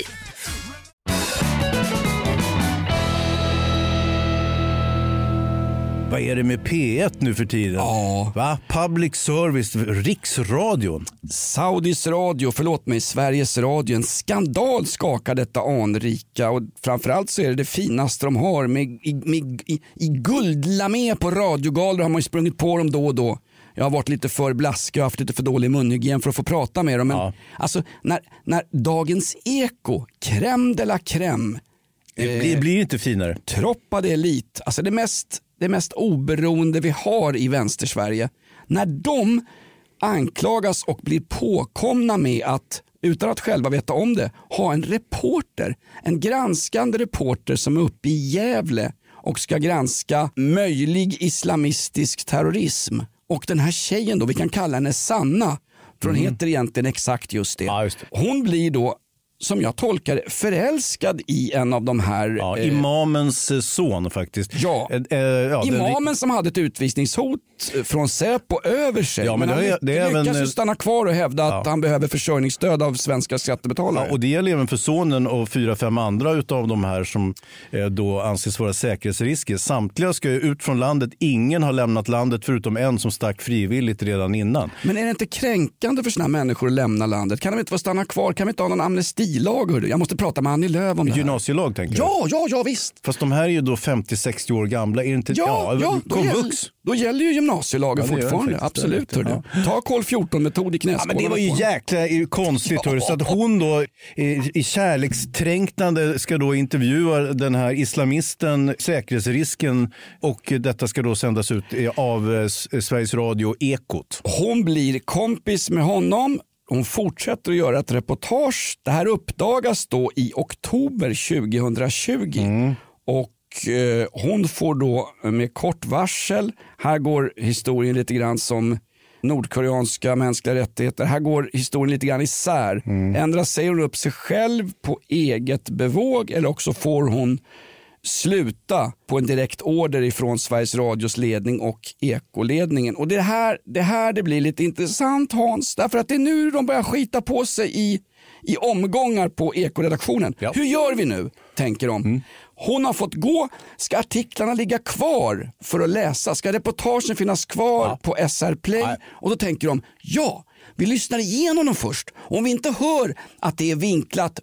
Speaker 5: Vad är det med P ett nu för tiden?
Speaker 4: Ja.
Speaker 5: Va? Public service, riksradion.
Speaker 4: Saudis radio, förlåt mig, Sveriges radio. En skandal skakar detta anrika och framförallt så är det det finaste de har. Med, i, med, i, i guldlamé på radiogalor har man ju sprungit på dem då och då. Jag har varit lite för blaskig och haft lite för dålig munhygien för att få prata med dem. Men
Speaker 5: Ja.
Speaker 4: alltså, när, när Dagens Eko, crème de la crème,
Speaker 5: Det blir, blir inte finare.
Speaker 4: troppade elit, alltså det mest, det mest oberoende vi har i Vänstersverige, när de anklagas och blir påkomna med att, utan att själva veta om det, ha en reporter, en granskande reporter som är uppe i Gävle och ska granska möjlig islamistisk terrorism. Och den här tjejen då, vi kan kalla henne Sanna, för hon
Speaker 5: Mm.
Speaker 4: heter egentligen exakt just det.
Speaker 5: Ja, just det.
Speaker 4: Hon blir då, som jag tolkar det, förälskad i en av de här...
Speaker 5: Ja,
Speaker 4: eh,
Speaker 5: imamens eh, son faktiskt.
Speaker 4: Ja.
Speaker 5: Eh, eh, ja, den-
Speaker 4: Imamen som hade ett utvisningshot från Säpo över sig.
Speaker 5: Ja, men
Speaker 4: men
Speaker 5: det
Speaker 4: han
Speaker 5: är- det är
Speaker 4: lyckas
Speaker 5: även-
Speaker 4: ju stanna kvar och hävda
Speaker 5: Ja.
Speaker 4: att han behöver försörjningsstöd av svenska skattebetalare.
Speaker 5: Ja, och det gäller även för sonen och fyra, fem andra utav de här som eh, då anses vara säkerhetsrisker. Samtliga ska ju ut från landet. Ingen har lämnat landet förutom en som stack frivilligt redan innan.
Speaker 4: Men är det inte kränkande för såna här människor att lämna landet? Kan de inte få stanna kvar? Kan vi inte ha någon amnestilag? Hörru? Jag måste prata med Annie Lööf om det här.
Speaker 5: Gymnasielag tänker jag.
Speaker 4: Ja, ja, ja visst.
Speaker 5: Fast de här är ju då femtio sextio år gamla. Är det inte?
Speaker 4: Ja, ja, då, gäller,
Speaker 5: komvux.
Speaker 4: då gäller ju gymnasielagen
Speaker 5: Ja, det gör det
Speaker 4: fortfarande.
Speaker 5: faktiskt.
Speaker 4: Absolut.
Speaker 5: Det är
Speaker 4: Hörru.
Speaker 5: rätt,
Speaker 4: Ta kol fjorton-metod i
Speaker 5: Ja,
Speaker 4: knäskålarna.
Speaker 5: men det var ju
Speaker 4: på.
Speaker 5: jäkla eh, konstigt. Hörru. Så att hon då i, i kärlekstränknande ska då intervjua den här islamisten, säkerhetsrisken, och detta ska då sändas ut eh, av eh, Sveriges Radio Ekot.
Speaker 4: Hon blir kompis med honom. Hon fortsätter att göra ett reportage. Det här uppdagas då i oktober tjugohundratjugo.
Speaker 5: Mm.
Speaker 4: Och eh, hon får då med kort varsel, här går historien lite grann som nordkoreanska mänskliga rättigheter. Här går historien lite grann isär. Mm. Ändra säger hon upp sig själv på eget bevåg eller också får hon sluta på en direkt order ifrån Sveriges Radios ledning och Ekoledningen. Och det här, det här det blir lite intressant, Hans, därför att det är nu de börjar skita på sig i, i omgångar på Ekoredaktionen. Ja. Hur gör vi nu, tänker de. Mm. Hon har fått gå. Ska artiklarna ligga kvar för att läsa? Ska reportagen finnas kvar ja. på S R Play? Nej. Och då tänker de, ja, vi lyssnar igenom dem först. Om vi inte hör att det är vinklat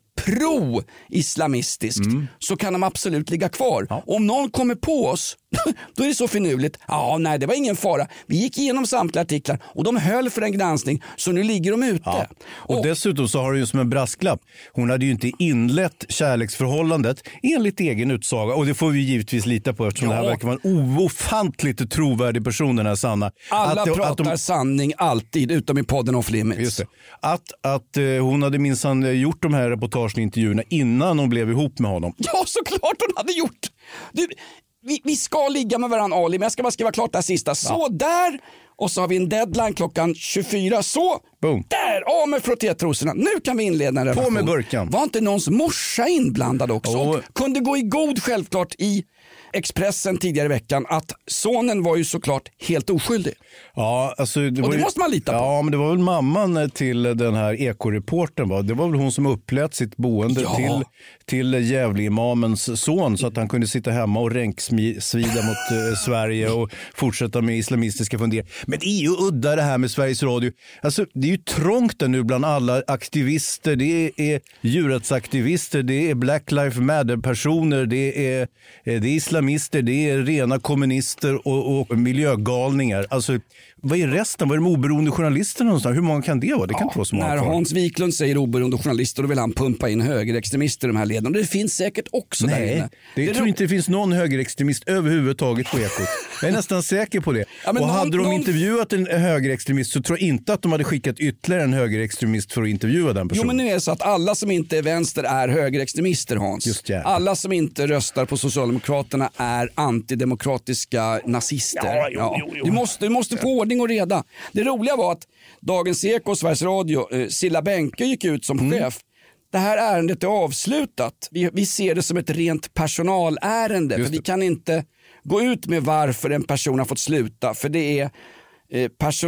Speaker 4: pro-islamistiskt mm. så kan de absolut ligga kvar. Ja. Om någon kommer på oss, då är det så finurligt. Ja, nej, det var ingen fara. Vi gick igenom samtliga artiklar och de höll för en granskning, så nu ligger de ute. Ja. Och, och dessutom så har det ju som en brasklapp. Hon hade ju inte inlett kärleksförhållandet enligt egen utsaga. Och det får vi givetvis lita på eftersom ja. det här verkar vara en ofantligt trovärdig person, den här Sanna. Alla
Speaker 5: att det,
Speaker 4: pratar
Speaker 5: att de...
Speaker 4: sanning alltid, utom i podden Off Limits.
Speaker 5: Just det. Att, att uh, hon hade minsann gjort de här reportagen och intervjuerna innan hon blev ihop med honom.
Speaker 4: Ja, såklart hon hade gjort. Du, vi, vi ska ligga med varandra, Ali, men jag ska bara skriva klart det här sista. Så ja. där, och så har vi en deadline klockan tjugofyra. Så, boom. Där, av med frottétrosorna. Nu kan vi inleda en relation.
Speaker 5: På med burken.
Speaker 4: Var inte någons morsa inblandad också? Oh. Kunde gå i god självklart i Expressen tidigare i veckan att sonen var ju såklart helt oskyldig.
Speaker 5: Ja, alltså det
Speaker 4: och
Speaker 5: var
Speaker 4: det
Speaker 5: ju,
Speaker 4: måste man lita på.
Speaker 5: Ja, men det var väl mamman till den här ekoreportern, va? Det var väl hon som upplät sitt boende ja. till, till Gävle-imamens son så att han kunde sitta hemma och ränksvida mot eh, Sverige och fortsätta med islamistiska funderingar. Men det är ju udda det här med Sveriges Radio. Alltså, det är ju trångt där nu bland alla aktivister. Det är djurrättsaktivister, det är Black Lives Matter-personer, det är, det är islamister, det är rena kommunister och, och miljögalningar. Alltså, vad är resten? Vad är de oberoende journalisterna någonstans? Hur många kan det vara? Det kan ja, inte vara så många
Speaker 4: när
Speaker 5: kvar.
Speaker 4: Hans Wiklund säger oberoende journalister, då vill han pumpa in högerextremister i de här leden. Och det finns säkert också
Speaker 5: Nej,
Speaker 4: där inne.
Speaker 5: Det, jag det tror ro- inte det finns någon högerextremist överhuvudtaget på Ekot. Jag är nästan säker på det. Ja, och någon, hade de någon... intervjuat en högerextremist så tror jag inte att de hade skickat ytterligare en högerextremist för att intervjua den personen.
Speaker 4: Jo, men nu är det så att alla som inte är vänster är högerextremister, Hans.
Speaker 5: Just ja.
Speaker 4: Alla som inte röstar på Socialdemokraterna är antidemokratiska nazister. Ja, jo, ja. Jo, jo. Du, måste, du måste få ordning och reda. Det roliga var att Dagens Eko och Sveriges Radio, eh, Silla Bänke gick ut som mm. chef. Det här ärendet är avslutat. Vi, vi ser det som ett rent personalärende. För vi kan inte gå ut med varför en person har fått sluta. För det är eh,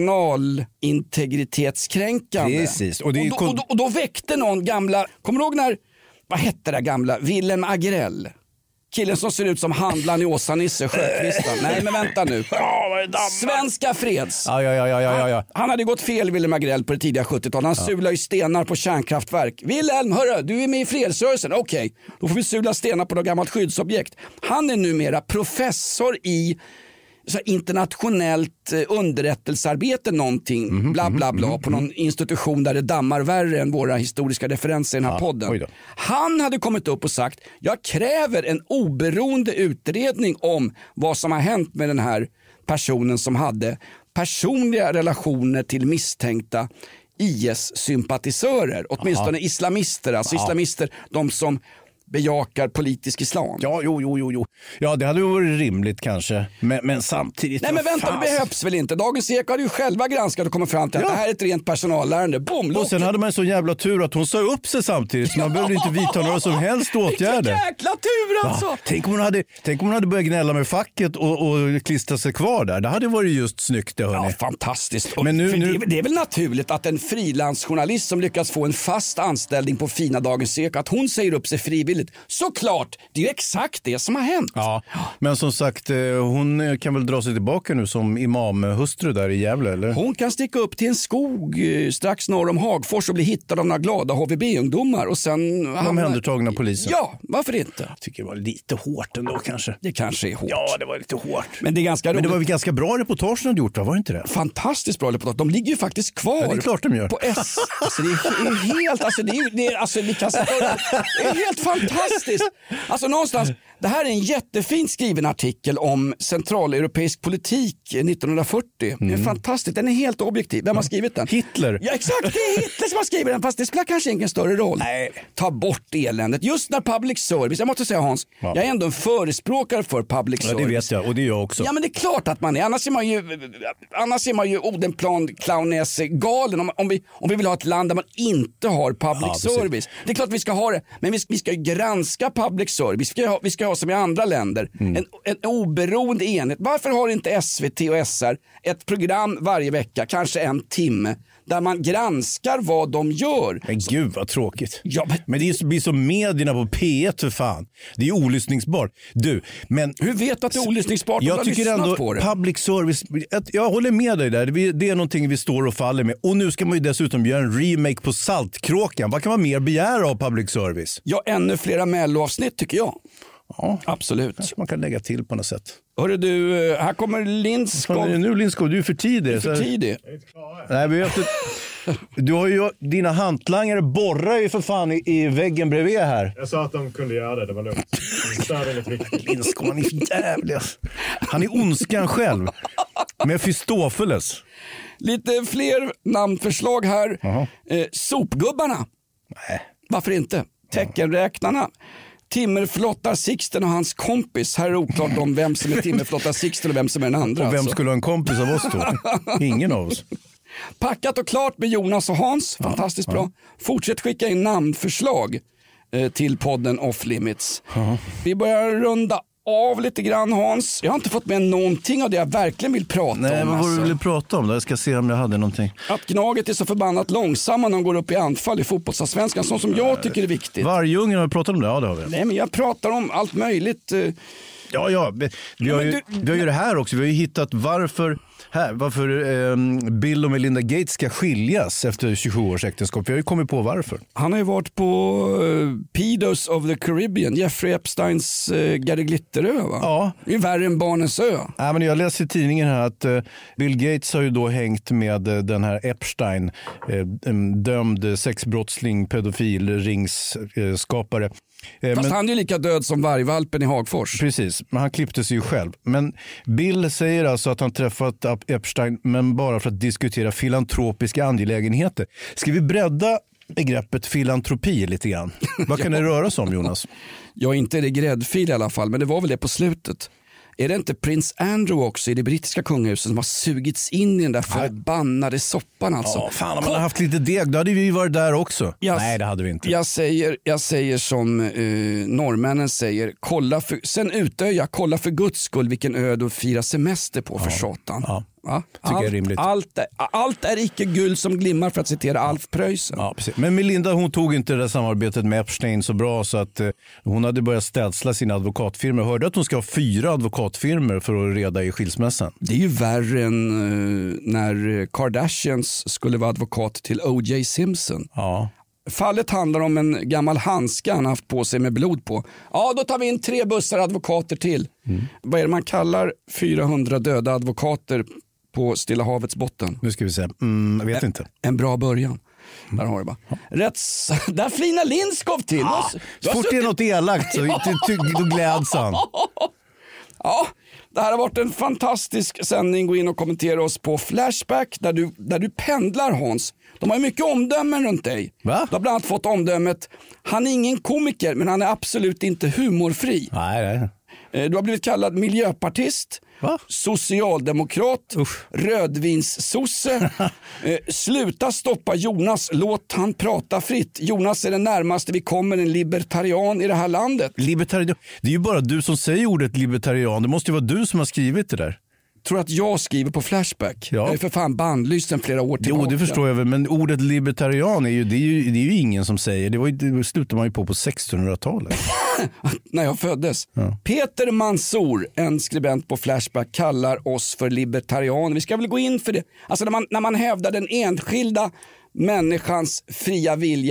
Speaker 4: personalintegritetskränkande.
Speaker 5: Precis. Och, det är
Speaker 4: och, då, och, då, och då väckte någon gamla, kommer du ihåg när, vad hette det gamla, Willem Agrell? Killen som ser ut som handlaren i Åsa-Nisse Sjökvistan. Nej, men vänta nu. Svenska Freds.
Speaker 5: Ja, ja, ja, ja, ja, ja.
Speaker 4: Han, han hade gått fel, Willem Agrell, på det tidiga sjuttiotalet. Han ja. sular ju stenar på kärnkraftverk. Willem, hörru, du är med i fredsrörelsen. Okej, okay. Då får vi sula stenar på något gammalt skyddsobjekt. Han är numera professor i så internationellt underrättelsearbete någonting, mm-hmm, bla bla bla, mm-hmm. på någon institution där det dammar värre än våra historiska referenser i den här ja, podden. Han hade kommit upp och sagt, jag kräver en oberoende utredning om vad som har hänt med den här personen som hade personliga relationer till misstänkta I S-sympatisörer, åtminstone Aha. islamister, alltså ja. islamister, de som bejakar politisk islam.
Speaker 5: Ja, jo, jo, jo, jo. Ja, det hade ju varit rimligt kanske. Men, men samtidigt...
Speaker 4: Nej, men vänta, fast. Det behövs väl inte. Dagens Eko hade ju själva granskat och kommit fram till att ja. det här är ett rent personallärande. Boom,
Speaker 5: och sen hade man en så jävla tur att hon sa upp sig samtidigt. Så man ja. behövde inte vidta några som helst åtgärder.
Speaker 4: Vilken jäkla tur alltså!
Speaker 5: Ja. Tänk, om hon hade, tänk om hon hade börjat gnälla med facket och, och klistra sig kvar där. Det hade varit just snyggt, det hörni.
Speaker 4: Ja, fantastiskt. Men nu, nu... Det, det är väl naturligt att en frilansjournalist som lyckas få en fast anställning på fina Dagens Eko, att hon säger upp sig frivilligt. Såklart, det är ju exakt det som har hänt.
Speaker 5: Ja, men som sagt, hon kan väl dra sig tillbaka nu som imamhustru där i Gävle, eller?
Speaker 4: Hon kan sticka upp till en skog strax norr om Hagfors och bli hittad av några glada H V B-ungdomar och sen...
Speaker 5: Omhändertagna polisen.
Speaker 4: Ja, varför inte?
Speaker 5: Jag tycker det var lite hårt ändå kanske.
Speaker 4: Det kanske är hårt.
Speaker 5: Ja, det var lite hårt.
Speaker 4: Men det är ganska roligt.
Speaker 5: Men det var väl ganska bra reportage de hade gjort, var det inte det?
Speaker 4: Fantastiskt bra reportage. De ligger ju faktiskt kvar.
Speaker 5: Ja, det är klart de gör.
Speaker 4: På S. Alltså det är helt... Alltså det är, det är, alltså, vi kan säga, det är helt fantastiskt. fantastiskt. Alltså någonstans, det här är en jättefint skriven artikel om centraleuropeisk politik nittonhundrafyrtio. Mm. Det är fantastiskt, den är helt objektiv. Vem har skrivit den?
Speaker 5: Hitler.
Speaker 4: Ja, exakt, det är Hitler som har skrivit den, fast det spelar kanske ingen större roll.
Speaker 5: Nej.
Speaker 4: Ta bort eländet. Just när public service, jag måste säga Hans, ja. jag är ändå en förespråkare för public service.
Speaker 5: Ja, det vet jag, och det är jag också.
Speaker 4: Ja, men det är klart att man är. Annars är man ju, annars är man ju Odenplan clownäs galen om, om, vi, om vi vill ha ett land där man inte har public ja, service. Det är klart att vi ska ha det, men vi, vi ska ju granska public service. Vi ska ha, vi ska ha som i andra länder, mm. en, en oberoende enhet. Varför har inte S V T och S R ett program varje vecka, kanske en timme, där man granskar vad de gör?
Speaker 5: Men gud vad tråkigt.
Speaker 4: Ja, men...
Speaker 5: men det blir som medierna på P ett för fan. Det är olyssningsbart. Du, men...
Speaker 4: Hur vet du att det är olyssningsbart?
Speaker 5: Jag tycker ändå på det. Public service, jag håller med dig där. Det är någonting vi står och faller med. Och nu ska man ju dessutom göra en remake på Saltkråkan. Vad kan man mer begära av public service?
Speaker 4: Ja, ännu flera Mello-avsnitt tycker jag.
Speaker 5: Ja,
Speaker 4: absolut.
Speaker 5: Kanske man kan lägga till på något sätt.
Speaker 4: Hörru du, här kommer Lindskov.
Speaker 5: Nu Lindskov, du är för tidig.
Speaker 4: Du är för tidig.
Speaker 5: Nej, men inte... Du har ju, dina hantlangare borrar ju för fan i, i väggen bredvid här.
Speaker 7: Jag sa att de kunde göra det, det var lugnt.
Speaker 5: Lindskov, han är jävlig. Han är ondskan själv. Mefistofeles.
Speaker 4: Lite fler namnförslag här. Uh-huh. Eh, sopgubbarna.
Speaker 5: Nej.
Speaker 4: Varför inte? Teckenräknarna. Timmerflottar Sixten och hans kompis. Här är oklart om vem som är Timmerflottar Sixten och vem som är den andra.
Speaker 5: Och vem
Speaker 4: alltså.
Speaker 5: skulle ha en kompis av oss då? Ingen av oss.
Speaker 4: Packat och klart med Jonas och Hans. Fantastiskt ja, bra. Ja. Fortsätt skicka in namnförslag eh, till podden Off Limits. Ja. Vi börjar runda av lite grann, Hans. Jag har inte fått med någonting av det jag verkligen vill prata
Speaker 5: Nej,
Speaker 4: om.
Speaker 5: Nej, vad
Speaker 4: alltså.
Speaker 5: du ville prata om då? Jag ska se om jag hade någonting.
Speaker 4: Att Gnaget är så förbannat långsamma när de går upp i anfall i fotbollsallsvenskan, sånt som jag tycker är viktigt.
Speaker 5: Vargungen har pratat om det? Ja, det har vi.
Speaker 4: Nej, men jag pratar om allt möjligt.
Speaker 5: Ja, ja. Vi har, ju, du, vi har ju det här också. Vi har ju hittat varför, här, varför eh, Bill och Melinda Gates ska skiljas efter tjugosju års äktenskap. Vi har ju kommit på varför.
Speaker 4: Han har ju varit på uh, Pedos of the Caribbean, Jeffrey Epsteins uh, Gary Glitterö, va?
Speaker 5: Ja.
Speaker 4: Det är värre än Barnens ö.
Speaker 5: Ja, men jag läser i tidningen här att uh, Bill Gates har ju då hängt med uh, den här Epstein, uh, dömd sexbrottsling, pedofil, ringsskapare.
Speaker 4: Fast men, han är ju lika död som vargvalpen i Hagfors.
Speaker 5: Precis, men han klippte sig ju själv. Men Bill säger alltså att han träffat Epstein, men bara för att diskutera filantropiska angelägenheter. Ska vi bredda begreppet filantropi lite grann? Vad kan ja. det röra sig om, Jonas?
Speaker 4: Ja, inte är det gräddfil i alla fall, men det var väl det på slutet. Är det inte prins Andrew också i det brittiska kungahuset som har sugits in i den där förbannade soppan alltså?
Speaker 5: Ja, fan, om man har haft lite deg, då hade vi varit där också. Jag, Nej, det hade vi inte.
Speaker 4: Jag säger, jag säger som eh, norrmännen säger, kolla för, sen Utöja, kolla för guds skull vilken ö du firar semester på, för satan.
Speaker 5: Ja.
Speaker 4: Ja,
Speaker 5: tycker
Speaker 4: allt,
Speaker 5: jag är rimligt.
Speaker 4: Allt är, allt är icke guld som glimmar, för att citera Alf Preussen.
Speaker 5: Ja, precis. Men Melinda, hon tog inte det där samarbetet med Epstein så bra, så att eh, hon hade börjat städsla sina advokatfirmor. Jag hörde att hon ska ha fyra advokatfirmor för att reda i skilsmässan.
Speaker 4: Det är ju värre än uh, när Kardashians skulle vara advokat till O J Simpson.
Speaker 5: Ja.
Speaker 4: Fallet handlar om en gammal handska han haft på sig med blod på. Ja, då tar vi in tre bussar advokater till. Mm. Vad är det man kallar fyrahundra döda advokater på Stilla havets botten?
Speaker 5: Nu ska vi se. Mm, jag vet
Speaker 4: en,
Speaker 5: inte.
Speaker 4: En bra början. Mm. Där har du bara. Ja. Rätts... Där flinar Lindskov till.
Speaker 5: Ja, så fort det är något elakt så då gläds han.
Speaker 4: Ja, det här har varit en fantastisk sändning. Gå in och kommentera oss på Flashback där du, där du pendlar, Hans. De har ju mycket omdömen runt dig.
Speaker 5: Va?
Speaker 4: Du har bland annat fått omdömet: han är ingen komiker, men han är absolut inte humorfri.
Speaker 5: Nej, nej.
Speaker 4: Du har blivit kallad miljöpartist,
Speaker 5: Va?
Speaker 4: socialdemokrat,
Speaker 5: Usch.
Speaker 4: rödvinssosse. eh, sluta stoppa Jonas, låt han prata fritt. Jonas är den närmaste vi kommer en libertarian i det här landet.
Speaker 5: Libertarian? Det är ju bara du som säger ordet libertarian. Det måste ju vara du som har skrivit det där.
Speaker 4: Tror att jag skriver på Flashback?
Speaker 5: Ja.
Speaker 4: Jag är för fan bandlyst sedan flera år tillbaka.
Speaker 5: Jo, det förstår jag väl, men ordet libertarian är ju, det är ju, det är ju ingen som säger. Det, var, det slutade man ju på på sextonhundratalet.
Speaker 4: När jag föddes.
Speaker 5: Ja.
Speaker 4: Peter Mansour, en skribent på Flashback, kallar oss för libertarianer. Vi ska väl gå in för det. Alltså när man, när man hävdar den enskilda människans fria vilja i ett,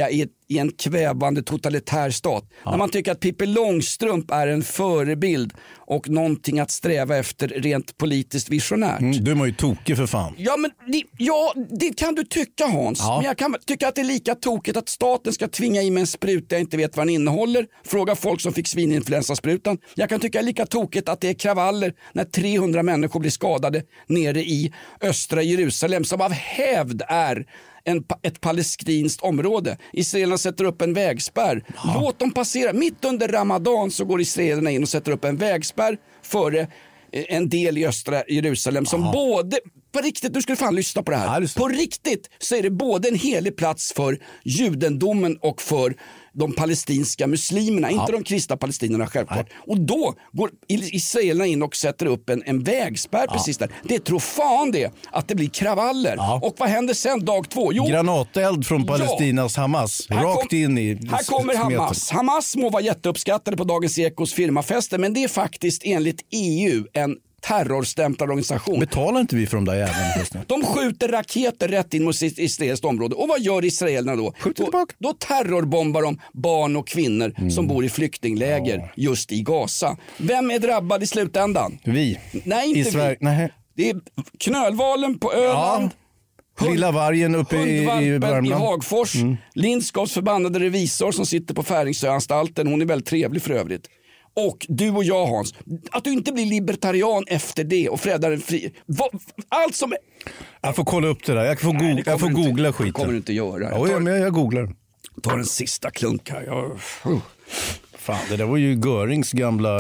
Speaker 4: i en kvävande totalitär stat. Ja. När man tycker att Pippi Långstrump är en förebild och någonting att sträva efter rent politiskt visionärt.
Speaker 5: Mm, du är ju tokig för fan.
Speaker 4: Ja, men det, ja, det kan du tycka, Hans. Ja. Men jag kan tycka att det är lika tokigt att staten ska tvinga i mig en spruta jag inte vet vad den innehåller. Fråga folk som fick svininfluensasprutan. Jag kan tycka att det är lika tokigt att det är kravaller när trehundra människor blir skadade nere i östra Jerusalem som av hävd är En, ett palestinskt område. Israelerna sätter upp en vägspärr. Ja. Låt dem passera. Mitt under Ramadan så går israelerna in och sätter upp en vägspärr före en del i östra Jerusalem som ja. både, på riktigt, du skulle fan lyssna på det här. Ja, på riktigt så är det både en helig plats för judendomen och för de palestinska muslimerna, ja. inte de kristna palestinerna självklart. Nej. Och då går israelerna in och sätter upp en, en vägspärr ja. precis där. Det tror fan det, att det blir kravaller. Ja. Och vad händer sen dag två? Jo,
Speaker 5: granateld från Palestinas ja. Hamas, rakt kom, in i
Speaker 4: Här kommer Hamas. Hamas må vara jätteuppskattade på Dagens Ekos firmafester, men det är faktiskt enligt E U en terrorstämplad organisation.
Speaker 5: Betalar inte vi för de där jävlarna?
Speaker 4: De skjuter raketer rätt in mot israeliskt område. Och vad gör israelerna då? Då, då terrorbombar de barn och kvinnor mm. som bor i flyktingläger ja. just i Gaza. Vem är drabbad i slutändan?
Speaker 5: Vi.
Speaker 4: Nej, inte
Speaker 5: I Sverige.
Speaker 4: vi.
Speaker 5: Nej.
Speaker 4: Det är knölvalen på Öland.
Speaker 5: Ja. Lilla vargen uppe i, i Värmland.
Speaker 4: i Hagfors. Mm. Lindskovs förbannade revisor som sitter på Färingsöanstalten. Hon är väldigt trevlig för övrigt. Och du och jag, Hans, att du inte blir libertarian efter det och fräddar en fri... Allt som är...
Speaker 5: Jag får kolla upp det där. Jag får,
Speaker 4: Nej,
Speaker 5: go- jag får googla
Speaker 4: inte,
Speaker 5: skiten.
Speaker 4: Det kommer du inte göra.
Speaker 5: Jag, tar, ja, men jag googlar.
Speaker 4: Ta en sista klunk här. Jag... Uh.
Speaker 5: Fan, det där var ju Görings gamla...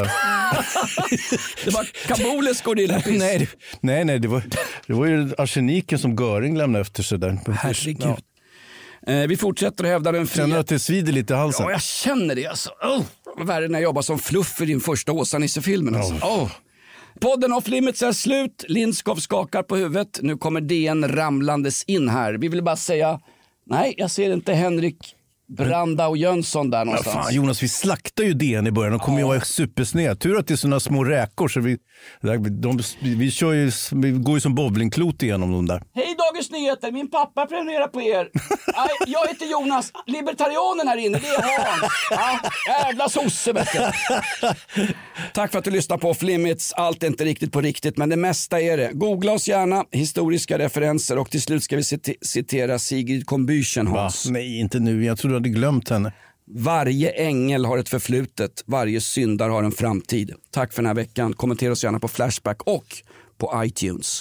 Speaker 4: det var Kabules gorilla-piss.
Speaker 5: Nej, det, nej, nej det, var, det var ju arseniken som Göring lämnade efter sig där.
Speaker 4: Herregud. Ja. Eh, vi fortsätter att hävda den fria...
Speaker 5: Känner du att det svider lite i halsen?
Speaker 4: Ja, jag känner det. Alltså. Oh. Värre när jag jobbar som fluff i din första Åsa-Nisse-filmen. Alltså. Oh. Oh. Podden Off Limits är slut. Lindskov skakar på huvudet. Nu kommer D N ramlandes in här. Vi vill bara säga, nej, jag ser inte Henrik Branda och Jönsson där någonstans.
Speaker 5: Ja, fan, Jonas, vi slaktar ju D N i början. De kommer ja. ju vara supersned. Tur att det är sådana små räkor. Så vi, de, vi, kör ju, vi går ju som bowlingklot igenom dem där.
Speaker 4: Hej Dagens Nyheter, min pappa prenumererar på er. Nej, jag heter Jonas. Libertarianen här inne, det är han. Ja, jävla sosse, vet du. Tack för att du lyssnar på Off Limits. Allt är inte riktigt på riktigt, men det mesta är det. Googla oss gärna, historiska referenser, och till slut ska vi cit- citera Sigrid Combüchen, Hans.
Speaker 5: Va? Nej, inte nu. Jag tror du hade glömt henne.
Speaker 4: Varje ängel har ett förflutet, varje syndare har en framtid. Tack för den här veckan. Kommentera oss gärna på Flashback och på iTunes.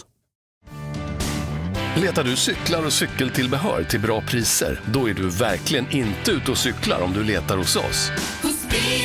Speaker 11: Letar du cyklar och cykeltillbehör till bra priser? Då är du verkligen inte ute och cyklar om du letar hos oss.